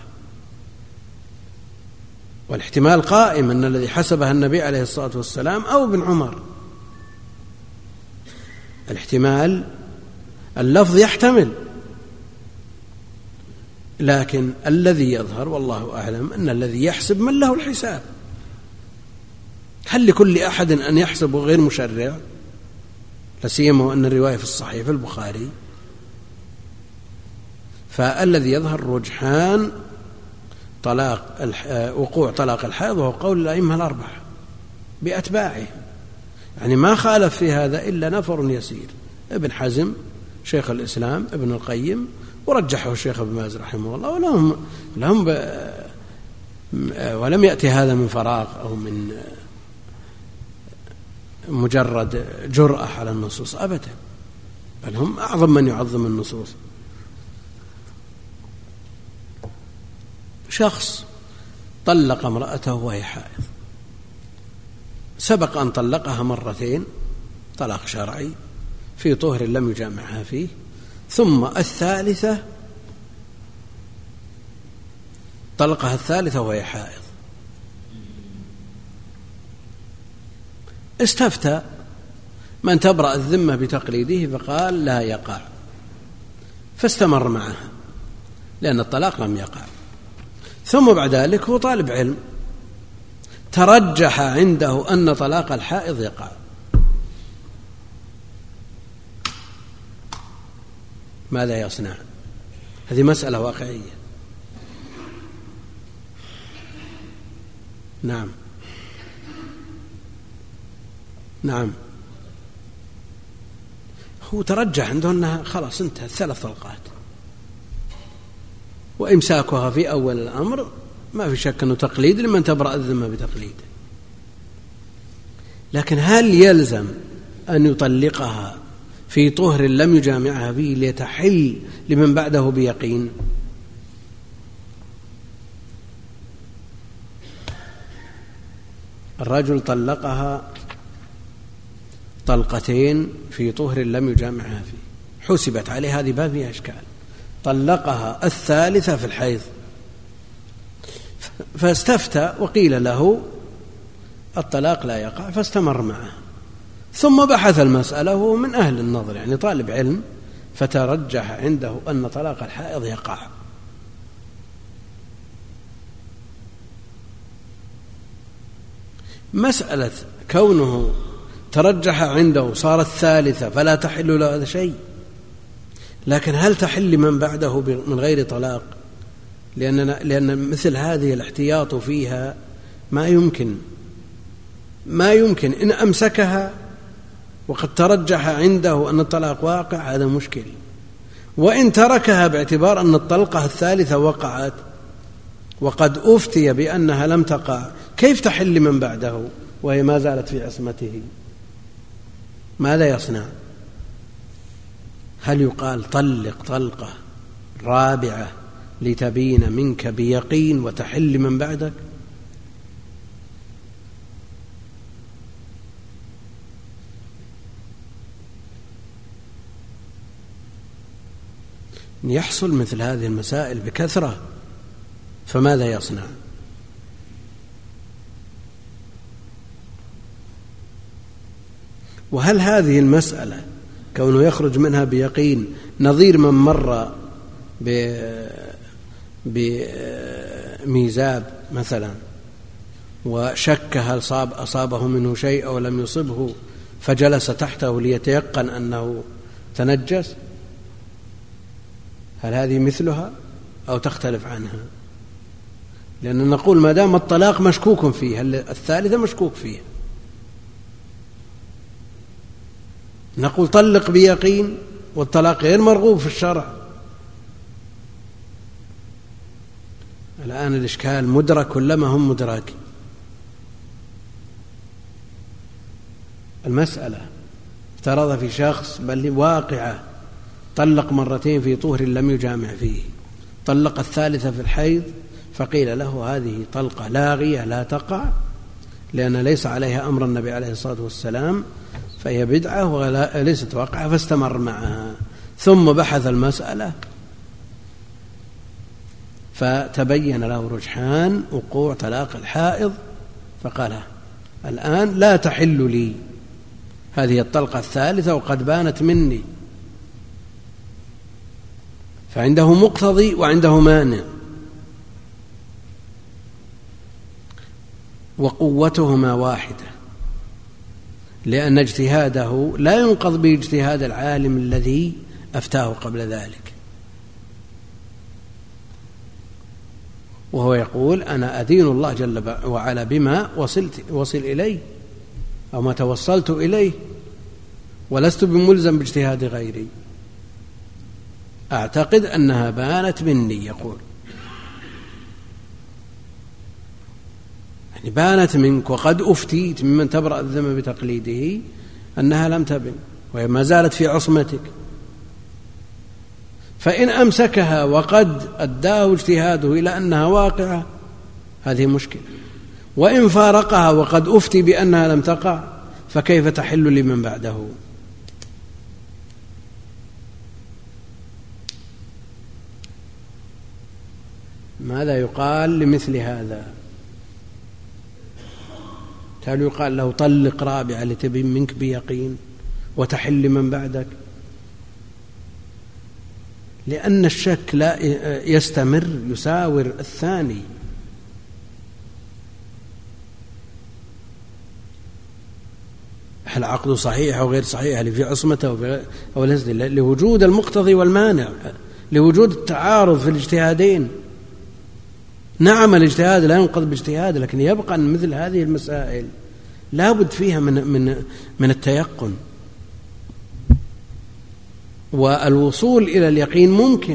والاحتمال قائم أن الذي حسبها النبي عليه الصلاة والسلام أو ابن عمر. الاحتمال اللفظ يحتمل، لكن الذي يظهر والله أعلم أن الذي يحسب من له الحساب. هل لكل أحد أن يحسب غير مشرع؟ لسيما أن الرواية في الصحيح في البخاري. فالذي يظهر رجحان طلاق وقوع طلاق الحائض، وهو قول الأئمة الأربعة بأتباعه، يعني ما خالف في هذا إلا نفر يسير، ابن حزم شيخ الإسلام ابن القيم، ورجحه الشيخ ابن باز رحمه الله، ولهم لهم ولم يأتي هذا من فراغ أو من مجرد جرأة على النصوص أبدا، بل هم أعظم من يعظم النصوص. شخص طلق امرأته وهي حائض، سبق أن طلقها مرتين طلاق شرعي في طهر لم يجامعها فيه، ثم الثالثة طلقها الثالثة وهي حائض. استفتى من تبرأ الذمة بتقليده فقال لا يقع، فاستمر معها لأن الطلاق لم يقع. ثم بعد ذلك هو طالب علم، ترجح عنده أن طلاق الحائض يقع، ماذا يصنع؟ هذه مسألة واقعية. نعم نعم هو ترجح عنده أنها خلاص انتهت ثلاث طلقات، وإمساكها في أول الأمر ما في شك أنه تقليد لمن تبرأ الذمة بتقليده. لكن هل يلزم أن يطلقها في طهر لم يجامعها فيه ليتحل لمن بعده بيقين؟ الرجل طلقها طلقتين في طهر لم يجامعها فيه، حسبت عليه، هذه ما فيها إشكال. طلقها الثالثة في الحيض، فاستفتى وقيل له الطلاق لا يقع، فاستمر معه. ثم بحث المسألة وهو من أهل النظر، يعني طالب علم، فترجح عنده أن طلاق الحائض يقع. مسألة كونه ترجح عنده صارت ثالثة فلا تحل له هذا شيء، لكن هل تحل من بعده من غير طلاق؟ لأننا لأن مثل هذه الاحتياط فيها ما يمكن ما يمكن إن أمسكها وقد ترجح عنده أن الطلاق واقع، هذا مشكل. وإن تركها باعتبار أن الطلقة الثالثة وقعت وقد أفتي بأنها لم تقع، كيف تحل من بعده وهي ما زالت في عصمته؟ ماذا يصنع؟ هل يقال طلق طلقة رابعة لتبين منك بيقين وتحل من بعدك؟ يحصل مثل هذه المسائل بكثرة، فماذا يصنع؟ وهل هذه المسألة كونه يخرج منها بيقين نظير من مر بميزاب مثلا وشك هل صاب أصابه منه شيء أو لم يصبه فجلس تحته ليتيقن أنه تنجس؟ هل هذه مثلها أو تختلف عنها؟ لأن نقول ما دام الطلاق مشكوك فيه، هل الثالثة مشكوك فيه؟ نقول طلق بيقين، والطلاق غير مرغوب في الشرع. الآن الإشكال مدرك ولا ما هم مدرك؟ المسألة افترض في شخص بل واقعة طلق مرتين في طهر لم يجامع فيه، طلق الثالثة في الحيض، فقيل له هذه طلقة لاغية لا تقع لأن ليس عليها أمر النبي عليه الصلاة والسلام، فهي بدعة وليست واقعة، فاستمر معها. ثم بحث المسألة فتبين له رجحان وقوع طلاق الحائض، فقال الآن لا تحل لي هذه الطلقة الثالثة وقد بانت مني، فعنده مقتضي وعنده مانع، وقوتهما واحدة، لأن اجتهاده لا ينقض باجتهاد العالم الذي أفتاه قبل ذلك، وهو يقول أنا أدين الله جل وعلا بما وصلت وصل إليه أو ما توصلت إليه، ولست بملزم باجتهاد غيري، أعتقد أنها بانت مني. يقول يعني بانت منك، وقد أفتيت ممن تبرأ الذمة بتقليده أنها لم تبن وما زالت في عصمتك، فإن أمسكها وقد أداه اجتهاده إلى أنها واقعة هذه مشكلة، وإن فارقها وقد أفتي بأنها لم تقع فكيف تحل لمن بعده؟ ماذا يقال لمثل هذا؟ هل يقال له طلق رابعة لتبين منك بيقين وتحل من بعدك؟ لأن الشك لا يستمر، يساور الثاني. هل عقده صحيح أو غير صحيح، هل في عصمته أو ليس، لوجود المقتضي والمانع، لوجود التعارض في الاجتهادين. نعم الاجتهاد لا ينقض باجتهاد، لكن يبقى أن مثل هذه المسائل لا بد فيها من, من, من التيقن، والوصول إلى اليقين ممكن،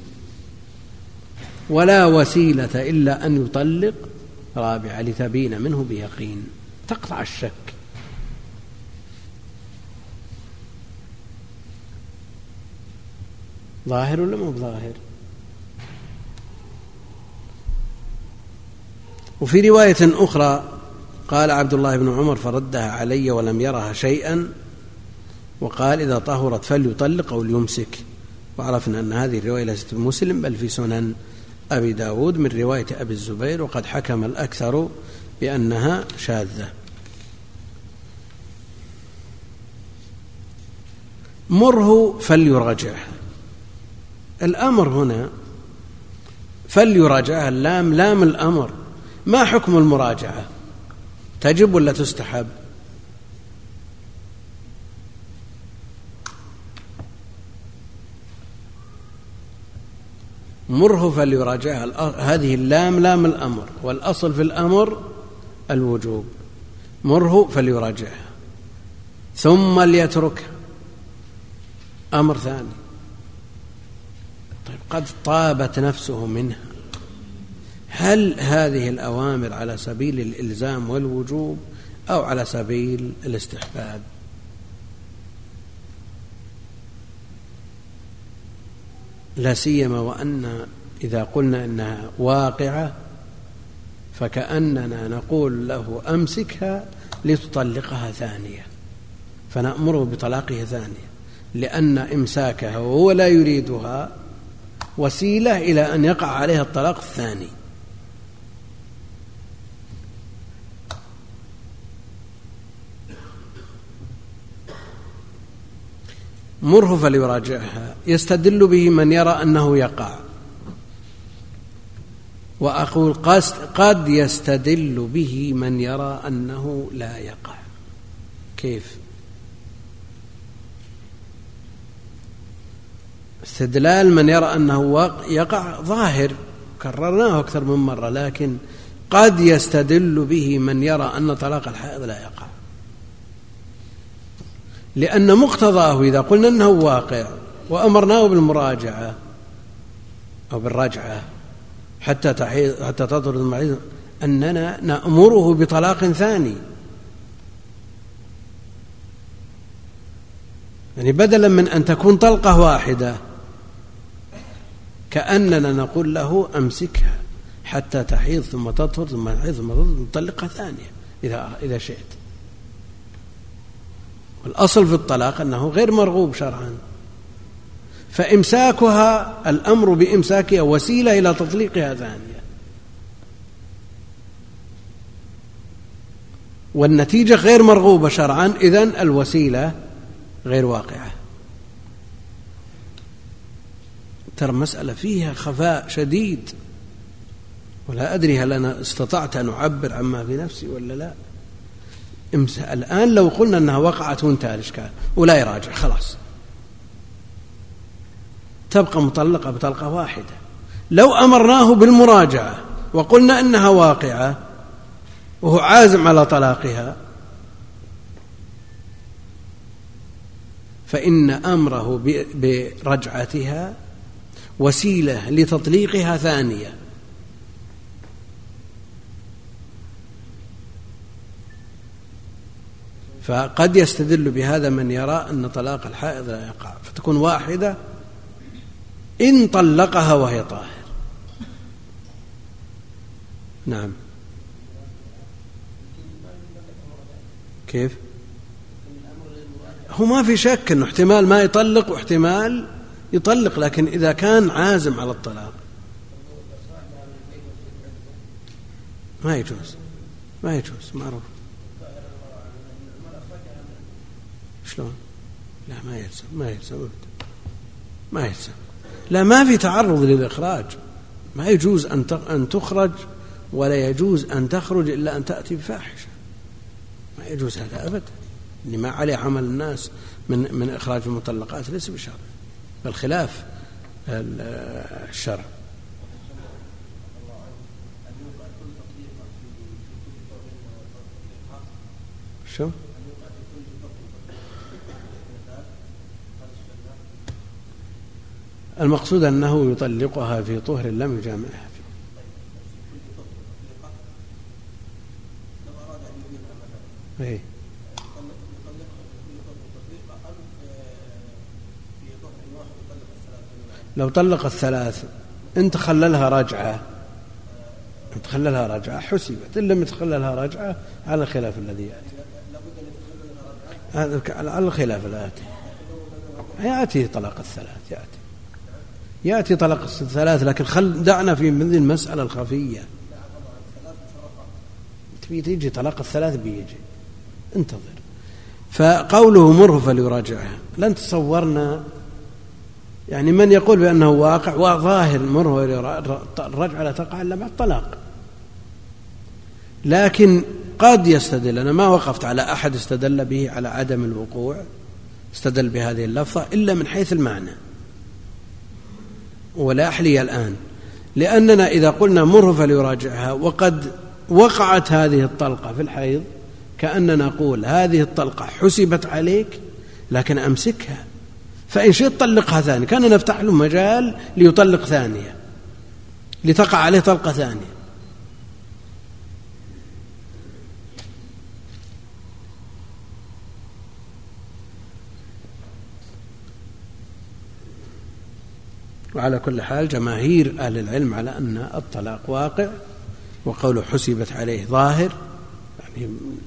ولا وسيلة إلا أن يطلق رابعة لتبين منه بيقين تقطع الشك. ظاهر ولا مو ظاهر؟ وفي رواية أخرى قال عبد الله بن عمر فردها علي ولم يرها شيئا، وقال إذا طهرت فليطلق أو ليمسك. وعرفنا أن هذه الرواية ليست بمسلم بل في سنن أبي داود من رواية أبي الزبير، وقد حكم الأكثر بأنها شاذة. مره فليراجعها، الأمر هنا فليراجعها، اللام لام الأمر. ما حكم المراجعة؟ تجب ولا تستحب؟ مره فليراجعها، هذه اللام لام الأمر، والأصل في الأمر الوجوب. مره فليراجعها ثم ليتركها، أمر ثاني. طيب قد طابت نفسه منها، هل هذه الأوامر على سبيل الإلزام والوجوب أو على سبيل الاستحباب؟ لا سيما وأن إذا قلنا إنها واقعة فكأننا نقول له أمسكها لتطلقها ثانية، فنأمره بطلاقها ثانية، لأن إمساكها وهو لا يريدها وسيلة إلى أن يقع عليها الطلاق الثاني. مره فليراجعها يستدل به من يرى أنه يقع، وأقول قد يستدل به من يرى أنه لا يقع. كيف؟ استدلال من يرى أنه يقع ظاهر، كررناه أكثر من مرة، لكن قد يستدل به من يرى أن طلاق الحائض لا يقع. لأن مقتضاه إذا قلنا أنه واقع وأمرناه بالمراجعة أو بالرجعة حتى تحيض حتى تطهر المحيض أننا نأمره بطلاق ثاني، يعني بدلا من أن تكون طلقة واحدة كأننا نقول له أمسكها حتى تحيض ثم تطهر ثم تحيض ثم تطهر ثم تطلقها ثانية إذا إذا شئت. والأصل في الطلاق أنه غير مرغوب شرعا، فإمساكها الأمر بإمساكها وسيلة إلى تطليقها ثانية، والنتيجة غير مرغوبة شرعا، إذن الوسيلة غير واقعة. ترى المسألة فيها خفاء شديد، ولا أدري هل أنا استطعت أن أعبر عما في نفسي ولا لا. الآن لو قلنا أنها وقعت وانتهى الإشكال ولا يراجع خلاص، تبقى مطلقة بطلقة واحدة. لو أمرناه بالمراجعة وقلنا أنها واقعة وهو عازم على طلاقها فإن أمره برجعتها وسيلة لتطليقها ثانية. فقد يستدل بهذا من يرى أن طلاق الحائض لا يقع، فتكون واحدة إن طلقها وهي طاهر. نعم. كيف؟ هو ما في شك أنه احتمال ما يطلق واحتمال يطلق، لكن إذا كان عازم على الطلاق ما يجوز، ما يجوز معروف. شلون؟ لا ما يلزم، ما يلزم ما يلزم لا، ما في تعرض للإخراج، ما يجوز أن تخرج ولا يجوز أن تخرج إلا أن تأتي بفاحشة، ما يجوز هذا أبدا. اللي ما عليه عمل الناس من من إخراج المطلقات ليس بشرع، بل خلاف الشرع. شو؟ المقصود أنه يطلقها في طهر لم يجامعها فيه. إيه؟ لو طلق الثلاث انت خللها رجعة انت خللها رجعة حسبت، إن لم يتخللها رجعة على الخلاف الذي يأتي، على الخلاف الآتي يأتي طلاق الثلاث، يأتي يأتي طلاق الثلاث، لكن خل دعنا في من المسألة الخفية. تبي تيجي طلاق الثلاث بيجي، انتظر. فقوله مره فليراجعها، لن تصورنا يعني من يقول بأنه واقع وظاهر مره الرجعة لا تقع إلا بعد الطلاق، لكن قد يستدل. أنا ما وقفت على أحد استدل به على عدم الوقوع، استدل بهذه اللفظة إلا من حيث المعنى، ولا أحلي الآن، لأننا إذا قلنا مره فليراجعها وقد وقعت هذه الطلقة في الحيض كأننا نقول هذه الطلقة حسبت عليك لكن أمسكها، فإن شئت طلقها ثانية، كان نفتح له مجال ليطلق ثانية لتقع عليه طلقة ثانية. وعلى كل حال جماهير أهل العلم على أن الطلاق واقع، وقوله حسبت عليه ظاهر، يعني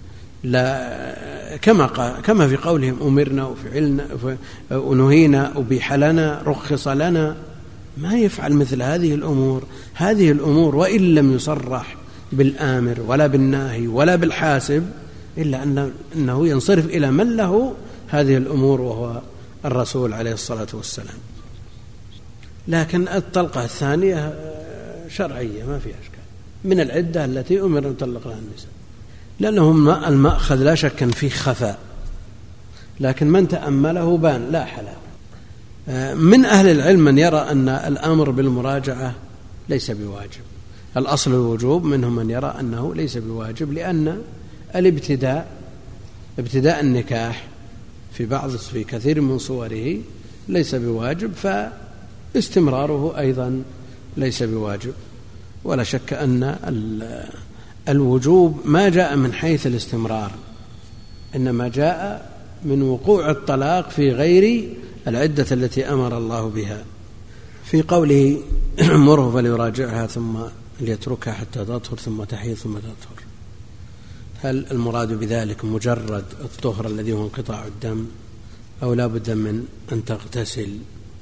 لا كما كما في قولهم أمرنا وفعلنا ونهينا أبيح لنا رخص لنا، ما يفعل مثل هذه الأمور. هذه الأمور وإن لم يصرح بالآمر ولا بالناهي ولا بالحاسب إلا أنه ينصرف إلى من له هذه الأمور وهو الرسول عليه الصلاة والسلام. لكن الطلقة الثانية شرعية ما فيها أشكال، من العدة التي أمر أن تطلق لها النساء، لأنه المأخذ لا شك أن فيه خفاء، لكن من تأمله بان لا حلا. من أهل العلم من يرى أن الأمر بالمراجعة ليس بواجب، الأصل الوجوب، منهم من يرى أنه ليس بواجب، لأن الابتداء ابتداء النكاح في بعض في كثير من صوره ليس بواجب، فاستمراره أيضا ليس بواجب. ولا شك أن الوجوب ما جاء من حيث الاستمرار، إنما جاء من وقوع الطلاق في غير العدة التي أمر الله بها، في قوله مره فليراجعها ثم ليتركها حتى تطهر ثم تحيض ثم تطهر. هل المراد بذلك مجرد الطهر الذي هو انقطاع الدم، أو لا بد من أن تغتسل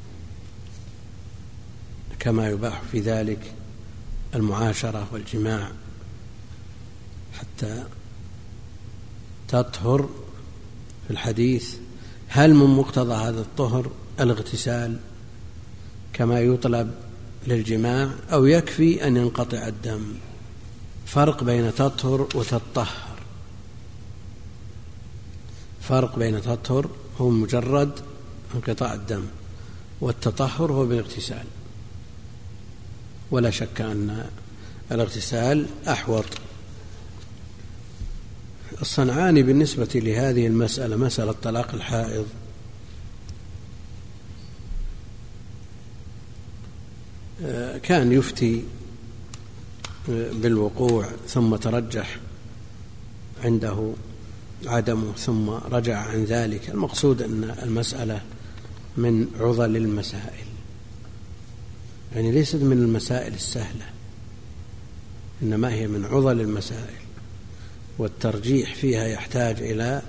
كما يباح في ذلك المعاشرة والجماع حتى تطهر؟ في الحديث هل من مقتضى هذا الطهر الاغتسال كما يطلب للجماع، أو يكفي أن ينقطع الدم؟ فرق بين تطهر وتطهر. فرق بين تطهر هو مجرد انقطاع الدم، والتطهر هو بالاغتسال. ولا شك أن الاغتسال أحوط. الصنعاني بالنسبة لهذه المسألة، مسألة طلاق الحائض، كان يفتي بالوقوع ثم ترجح عنده عدمه ثم رجع عن ذلك. المقصود أن المسألة من عضل المسائل، يعني ليست من المسائل السهلة، إنما هي من عضل المسائل، والترجيح فيها يحتاج إلى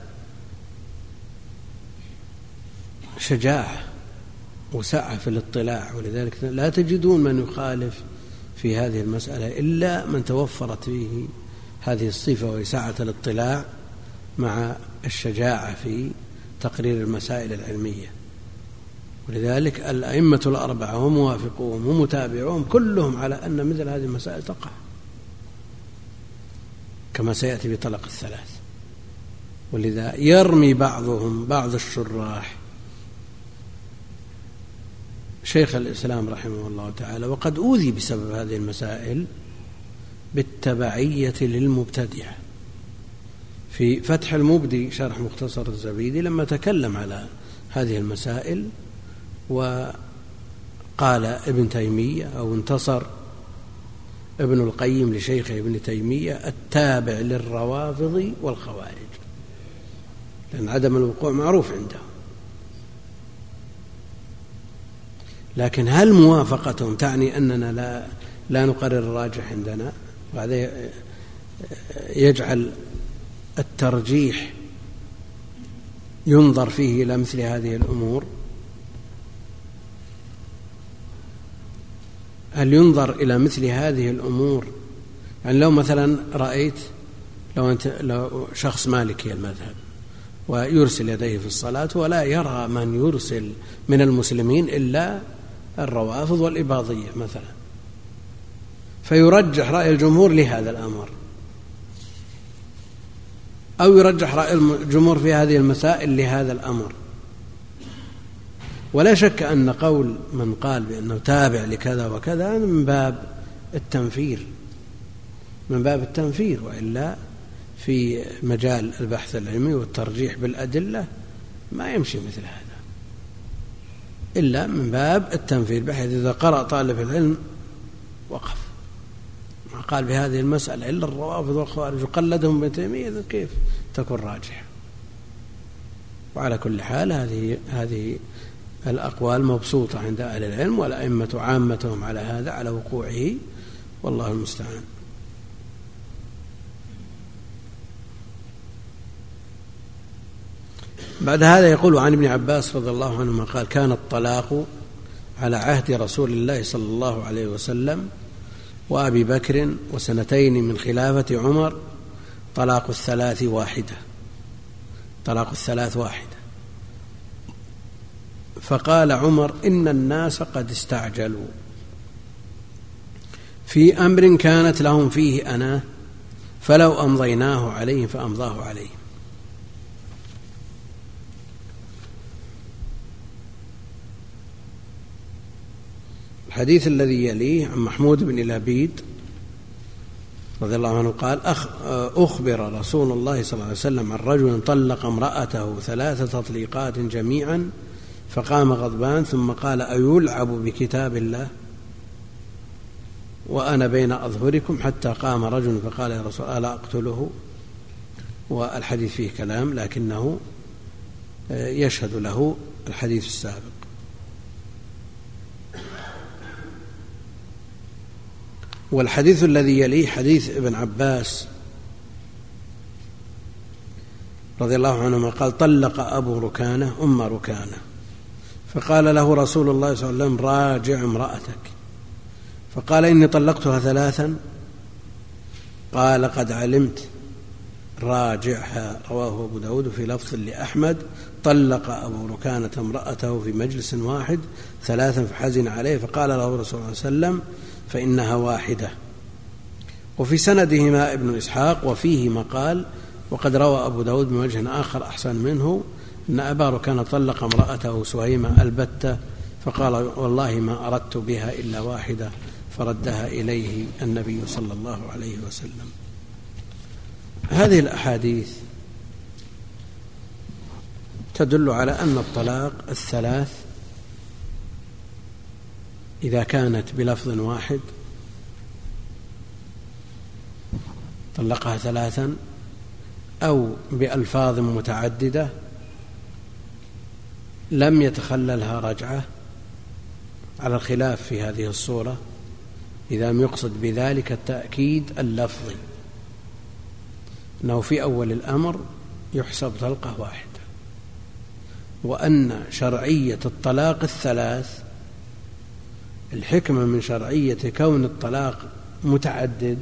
شجاعة وسعة في الاطلاع. ولذلك لا تجدون من يخالف في هذه المسألة إلا من توفرت فيه هذه الصفة وسعة الاطلاع مع الشجاعة في تقرير المسائل العلمية. ولذلك الأئمة الأربعة وموافقوهم ومتابعوهم كلهم على أن مثل هذه المسائل تقع، كما سيأتي بطلاق الثلاث. ولذا يرمي بعضهم بعض الشراح شيخ الإسلام رحمه الله تعالى، وقد أوذي بسبب هذه المسائل، بالتبعية للمبتدعة. في فتح المبدي شرح مختصر الزبيدي لما تكلم على هذه المسائل وقال ابن تيمية أو انتصر ابن القيم لشيخ ابن تيمية التابع للروافض والخوارج، لأن عدم الوقوع معروف عنده. لكن هل موافقتهم تعني أننا لا, لا نقرر الراجح عندنا؟ وهذا يجعل الترجيح ينظر فيه إلى مثل هذه الأمور. هل ينظر إلى مثل هذه الأمور؟ يعني لو مثلا رأيت لو, أنت لو شخص مالكي المذهب ويرسل يديه في الصلاة ولا يرى من يرسل من المسلمين إلا الروافض والإباضية مثلا، فيرجح رأي الجمهور لهذا الأمر، أو يرجح رأي الجمهور في هذه المسائل لهذا الأمر. ولا شك أن قول من قال بأنه تابع لكذا وكذا من باب التنفير، من باب التنفير، وإلا في مجال البحث العلمي والترجيح بالأدلة ما يمشي مثل هذا إلا من باب التنفير، بحيث إذا قرأ طالب العلم وقف، ما قال بهذه المسألة إلا الروافض والخوارج وقلدهم ابن تيمية، كيف تكون راجحة؟ وعلى كل حال هذه هذه الأقوال مبسوطة عند أهل العلم، والأئمة عامتهم على هذا، على وقوعه، والله المستعان. بعد هذا يقول عن ابن عباس رضي الله عنهما قال: كان الطلاق على عهد رسول الله صلى الله عليه وسلم وأبي بكر وسنتين من خلافة عمر طلاق الثلاث واحدة، طلاق الثلاث واحدة. فقال عمر: إن الناس قد استعجلوا في أمر كانت لهم فيه أنا، فلو أمضيناه عليهم فأمضاه عليهم. الحديث الذي يليه عن محمود بن لبيد رضي الله عنه قال أخبر رسول الله صلى الله عليه وسلم عن رجل طلق امرأته ثلاث تطليقات جميعا فقام غضبان ثم قال أيلعب بكتاب الله وأنا بين أظهركم، حتى قام رجل فقال يا رسول الله ألا أقتله؟ والحديث فيه كلام لكنه يشهد له الحديث السابق. والحديث الذي يليه حديث ابن عباس رضي الله عنهما قال طلق أبو ركانة أم ركانة فقال له رسول الله صلى الله عليه وسلم راجع امرأتك، فقال إني طلقتها ثلاثا، قال قد علمت راجعها. رواه أبو داود في لفظ لأحمد طلق أبو ركانة امرأته في مجلس واحد ثلاثا فحزن عليه فقال له رسول الله صلى الله عليه وسلم فإنها واحدة. وفي سندهما ابن إسحاق وفيه مقال، وقد روى أبو داود من وجه آخر أحسن منه أن أبا ركانة طلق امرأته سهيمة البتة فقال والله ما أردت بها إلا واحدة، فردها إليه النبي صلى الله عليه وسلم. هذه الأحاديث تدل على أن الطلاق الثلاث إذا كانت بلفظ واحد طلقها ثلاثا أو بألفاظ متعددة لم يتخللها رجعة، على الخلاف في هذه الصورة إذا لم يقصد بذلك التأكيد اللفظي، أنه في أول الأمر يحسب طلقة واحدة، وأن شرعية الطلاق الثلاث الحكمة من شرعية كون الطلاق متعدد،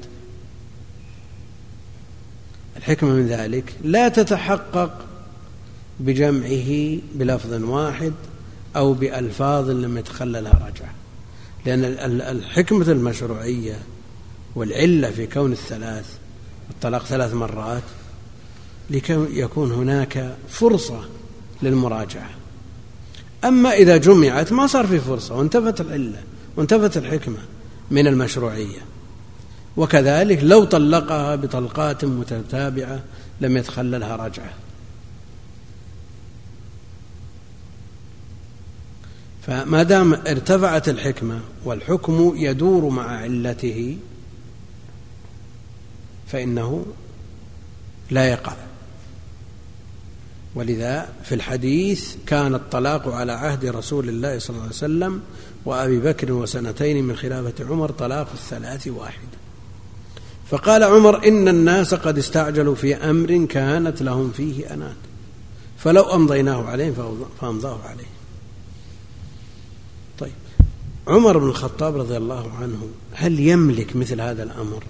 الحكمة من ذلك لا تتحقق بجمعه بلفظ واحد أو بألفاظ لم يتخللها رجعة، لأن الحكمة المشروعية والعلة في كون الثلاث الطلاق ثلاث مرات لكي يكون هناك فرصة للمراجعة. أما إذا جمعت ما صار في فرصة وانتفت العلة وانتفت الحكمة من المشروعية. وكذلك لو طلقها بطلقات متتابعة لم يتخللها رجعة. فما دام ارتفعت الحكمة والحكم يدور مع علته فإنه لا يقع. ولذا في الحديث كان الطلاق على عهد رسول الله صلى الله عليه وسلم وأبي بكر وسنتين من خلافة عمر طلاق الثلاث واحدة. فقال عمر إن الناس قد استعجلوا في أمر كانت لهم فيه أنات فلو أمضيناه عليهم فأمضاه عليه. طيب عمر بن الخطاب رضي الله عنه هل يملك مثل هذا الأمر؟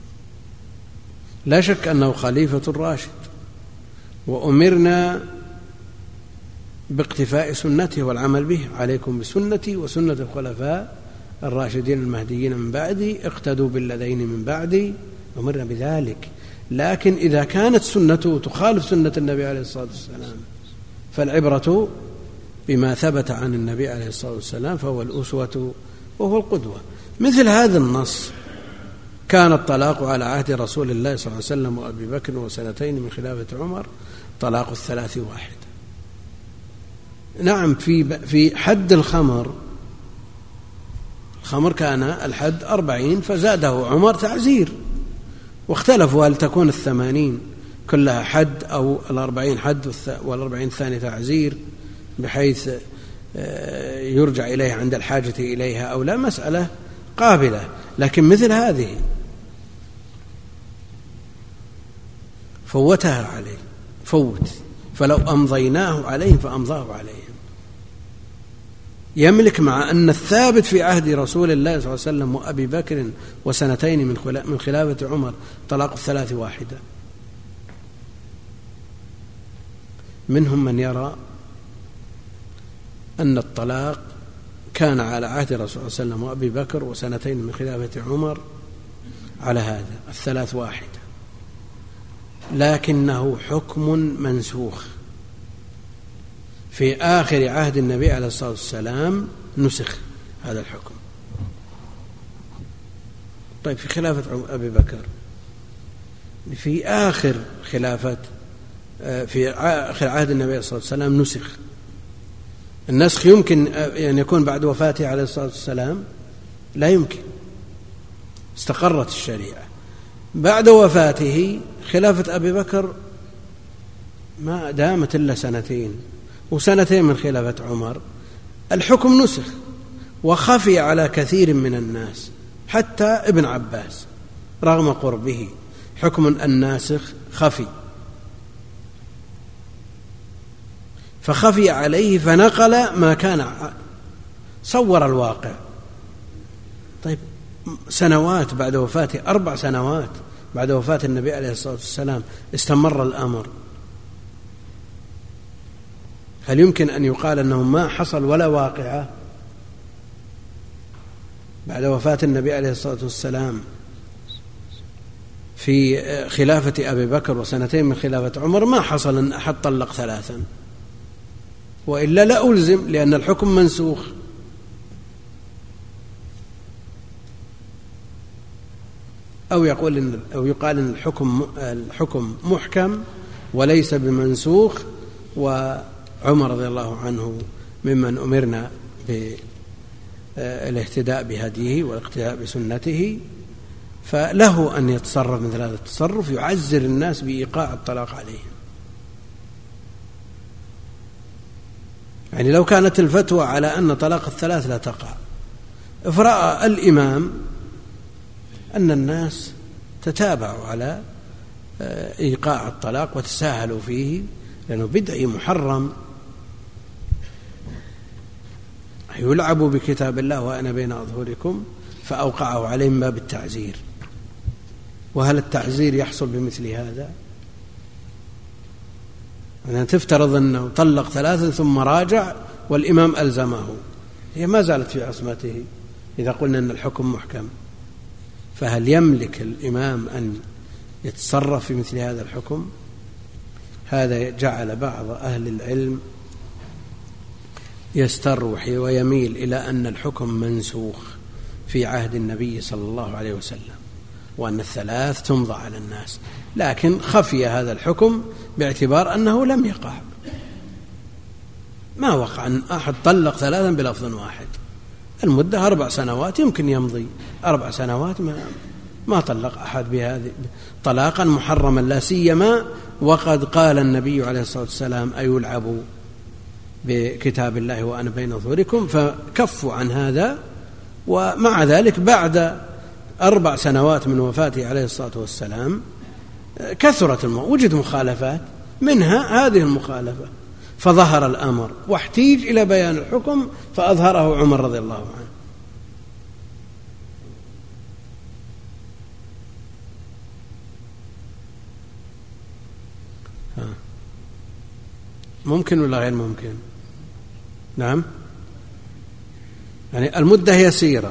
لا شك أنه خليفة راشد وأمرنا باقتفاء سنته والعمل به، عليكم بسنتي وسنة الخلفاء الراشدين المهديين من بعدي اقتدوا بالذين من بعدي، أمرنا بذلك. لكن إذا كانت سنته تخالف سنة النبي عليه الصلاة والسلام فالعبرة بما ثبت عن النبي عليه الصلاة والسلام فهو الأسوة وهو القدوة. مثل هذا النص كان الطلاق على عهد رسول الله صلى الله عليه وسلم وأبي بكر وسنتين من خلافة عمر طلاق الثلاث واحد. نعم في في حد الخمر، الخمر كان الحد أربعين فزاده عمر تعزير، واختلفوا هل تكون الثمانين كلها حد أو الأربعين حد والأربعين الثاني تعزير بحيث يرجع إليها عند الحاجة إليها أو لا، مسألة قابلة. لكن مثل هذه فوتها عليه فوت، فلو أمضيناه عليهم فأمضاه عليهم. يملك مع أن الثابت في عهد رسول الله صلى الله عليه وسلم وأبي بكر وسنتين من خلافة عمر طلاق الثلاث واحدة. منهم من يرى أن الطلاق كان على عهد رسول الله صلى الله عليه وسلم وأبي بكر وسنتين من خلافة عمر على هذا الثلاث واحدة، لكنه حكم منسوخ في آخر عهد النبي عليه الصلاة والسلام نسخ هذا الحكم. طيب في خلافة أبي بكر في آخر خلافة في آخر عهد النبي صلى الله عليه وسلم نسخ. النسخ يمكن أن يكون بعد وفاته عليه الصلاة والسلام؟ لا يمكن، استقرت الشريعة. بعد وفاته خلافة أبي بكر ما دامت إلا سنتين، وسنتين من خلافة عمر الحكم نسخ وخفي على كثير من الناس، حتى ابن عباس رغم قربه حكم الناسخ خفي، فخفي عليه فنقل ما كان، صور الواقع. طيب سنوات بعد وفاته، أربع سنوات بعد وفاة النبي عليه الصلاة والسلام استمر الأمر، هل يمكن أن يقال أنه ما حصل ولا واقعة بعد وفاة النبي عليه الصلاة والسلام في خلافة أبي بكر وسنتين من خلافة عمر؟ ما حصل أن أحد طلق ثلاثا، وإلا لا ألزم، لأن الحكم منسوخ. أو يقول إن أو يقال إن الحكم الحكم محكم وليس بمنسوخ، وعمر رضي الله عنه ممن أمرنا بالاهتداء بهديه والاقتداء بسنته، فله أن يتصرف مثل هذا التصرف يعزر الناس بإيقاع الطلاق عليهم. يعني لو كانت الفتوى على أن طلاق الثلاث لا تقع، فرأى الإمام أن الناس تتابعوا على إيقاع الطلاق وتساهلوا فيه لأنه بدعي محرم، يلعبوا بكتاب الله وأنا بين أظهركم، فأوقعوا عليهم باب التعزير. وهل التعزير يحصل بمثل هذا؟ يعني تفترض أنه طلق ثلاثا ثم راجع والإمام ألزمه، هي ما زالت في عصمته إذا قلنا أن الحكم محكم، فهل يملك الإمام أن يتصرف في مثل هذا الحكم؟ هذا جعل بعض أهل العلم يستروح ويميل إلى أن الحكم منسوخ في عهد النبي صلى الله عليه وسلم، وأن الثلاث تمضى على الناس، لكن خفي هذا الحكم باعتبار أنه لم يقع، ما وقع أن أحد طلق ثلاثا بلفظ واحد. المدة أربع سنوات يمكن يمضي، أربع سنوات ما ما طلق أحد بهذه طلاقا محرما، لا سيما وقد قال النبي عليه الصلاة والسلام أيلعب بكتاب الله وأنا بين أظهركم، فكفوا عن هذا. ومع ذلك بعد أربع سنوات من وفاته عليه الصلاة والسلام كثرت الم... وجد مخالفات، منها هذه المخالفة، فظهر الأمر واحتيج إلى بيان الحكم فأظهره عمر رضي الله عنه. ها. ممكن ولا غير ممكن؟ نعم، يعني المدة يسيرة،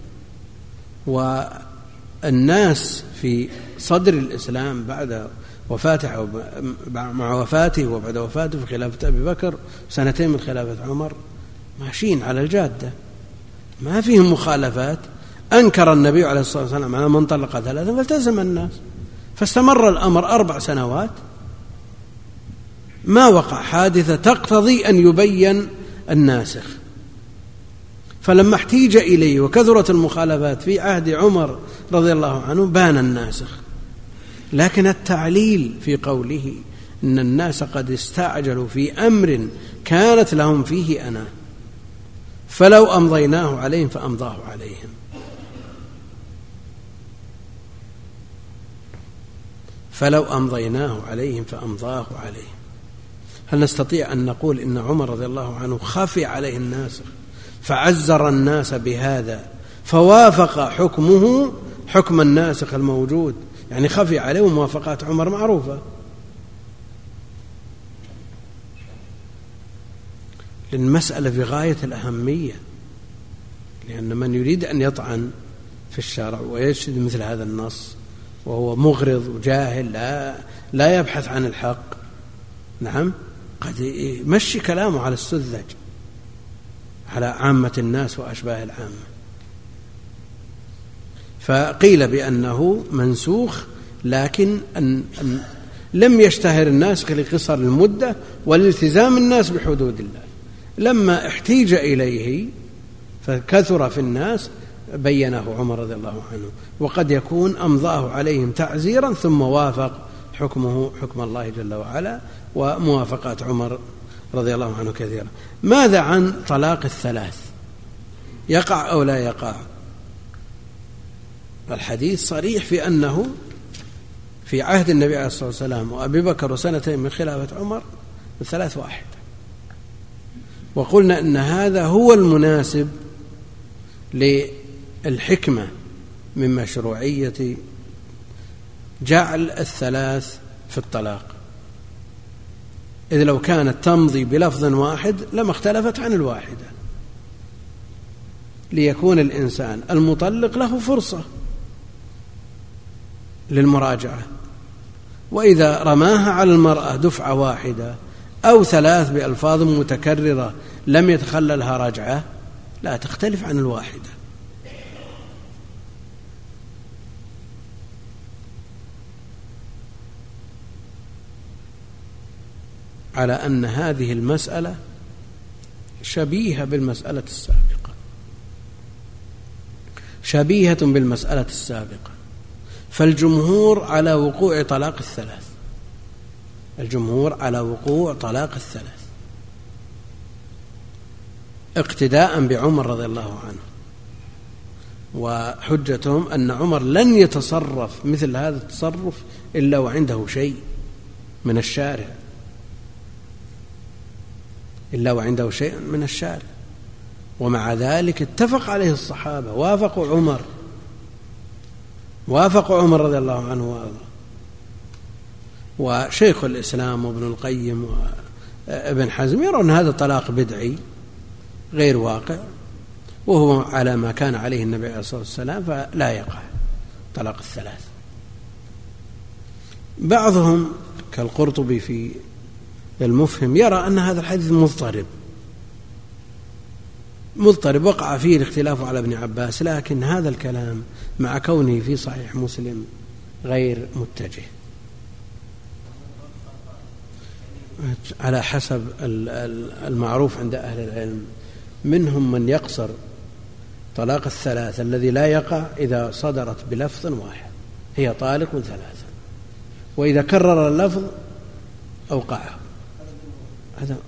والناس في صدر الإسلام بعد وفاته مع وفاته وبعد وفاته في خلافة أبي بكر سنتين من خلافة عمر ماشيين على الجادة، ما فيهم مخالفات. أنكر النبي عليه الصلاة والسلام على من طلق ثلاثا فالتزم الناس، فاستمر الأمر أربع سنوات، ما وقع حادثة تقتضي أن يبين الناسخ. فلما احتيج إليه وكثرت المخالفات في عهد عمر رضي الله عنه بان الناسخ. لكن التعليل في قوله إن الناس قد استعجلوا في أمر كانت لهم فيه أنا فلو أمضيناه عليهم فأمضاه عليهم، فلو أمضيناه عليهم فأمضاه عليهم. هل نستطيع أن نقول إن عمر رضي الله عنه خفي عليه الناسخ فعزر الناس بهذا فوافق حكمه حكم الناسخ الموجود؟ يعني خفي عليه، وموافقات عمر معروفة. للمسألة في غاية الأهمية، لأن من يريد أن يطعن في الشرع ويشهد مثل هذا النص وهو مغرض وجاهل لا, لا يبحث عن الحق، نعم، قد يمشي كلامه على السذج على عامة الناس وأشباه العامة. فقيل بأنه منسوخ لكن أن أن لم يشتهر الناس لقصر المدة والالتزام الناس بحدود الله. لما احتيج إليه فكثر في الناس بينه عمر رضي الله عنه، وقد يكون أمضاه عليهم تعزيرا ثم وافق حكمه حكم الله جل وعلا، وموافقات عمر رضي الله عنه كثيرا. ماذا عن طلاق الثلاث؟ يقع أو لا يقع؟ الحديث صريح في أنه في عهد النبي عليه الصلاة والسلام وأبي بكر وسنتين من خلافة عمر الثلاث واحد، وقلنا أن هذا هو المناسب للحكمة من مشروعية جعل الثلاث في الطلاق، إذ لو كانت تمضي بلفظ واحد لما اختلفت عن الواحدة، ليكون الإنسان المطلق له فرصة للمراجعة. وإذا رماها على المرأة دفعة واحدة أو ثلاث بألفاظ متكررة لم يتخللها رجعة لا تختلف عن الواحدة. على أن هذه المسألة شبيهة بالمسألة السابقة، شبيهة بالمسألة السابقة. فالجمهور على وقوع طلاق الثلاث، الجمهور على وقوع طلاق الثلاث اقتداء بعمر رضي الله عنه، وحجتهم أن عمر لن يتصرف مثل هذا التصرف إلا وعنده شيء من الشارع، إلا وعنده شيء من الشارع. ومع ذلك اتفق عليه الصحابة، وافقوا عمر، وافقوا عمر رضي الله عنه وارضاه. وشيخ الإسلام وابن القيم وابن حزم يرون هذا طلاق بدعي غير واقع، وهو على ما كان عليه النبي عليه الصلاة والسلام، فلا يقع طلاق الثلاث. بعضهم كالقرطبي في المفهم يرى أن هذا الحديث مضطرب مضطرب وقع فيه الاختلاف على ابن عباس، لكن هذا الكلام مع كونه في صحيح مسلم غير متجه، على حسب المعروف عند أهل العلم. منهم من يقصر طلاق الثلاث الذي لا يقع إذا صدرت بلفظ واحد، هي طالق ثلاثة، وإذا كرر اللفظ أوقعه. هذا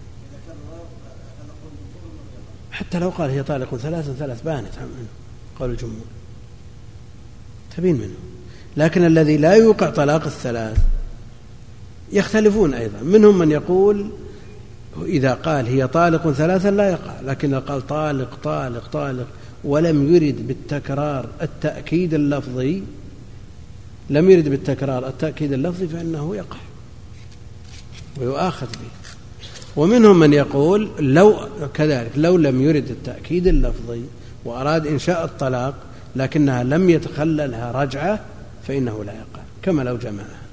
حتى لو قال هي طالق ثلاثة ثلاث بانت منه، قال الجمهور تبين منه. لكن الذي لا يوقع طلاق الثلاث يختلفون أيضا. منهم من يقول إذا قال هي طالق ثلاثا لا يقع، لكن قال طالق طالق طالق ولم يرد بالتكرار التأكيد اللفظي، لم يرد بالتكرار التأكيد اللفظي فإنه يقع ويؤاخذ به. ومنهم من يقول لو كذلك لو لم يرد التأكيد اللفظي وأراد إنشاء الطلاق لكنها لم يتخللها رجعة فإنه لا يقع، كما لو جمعها.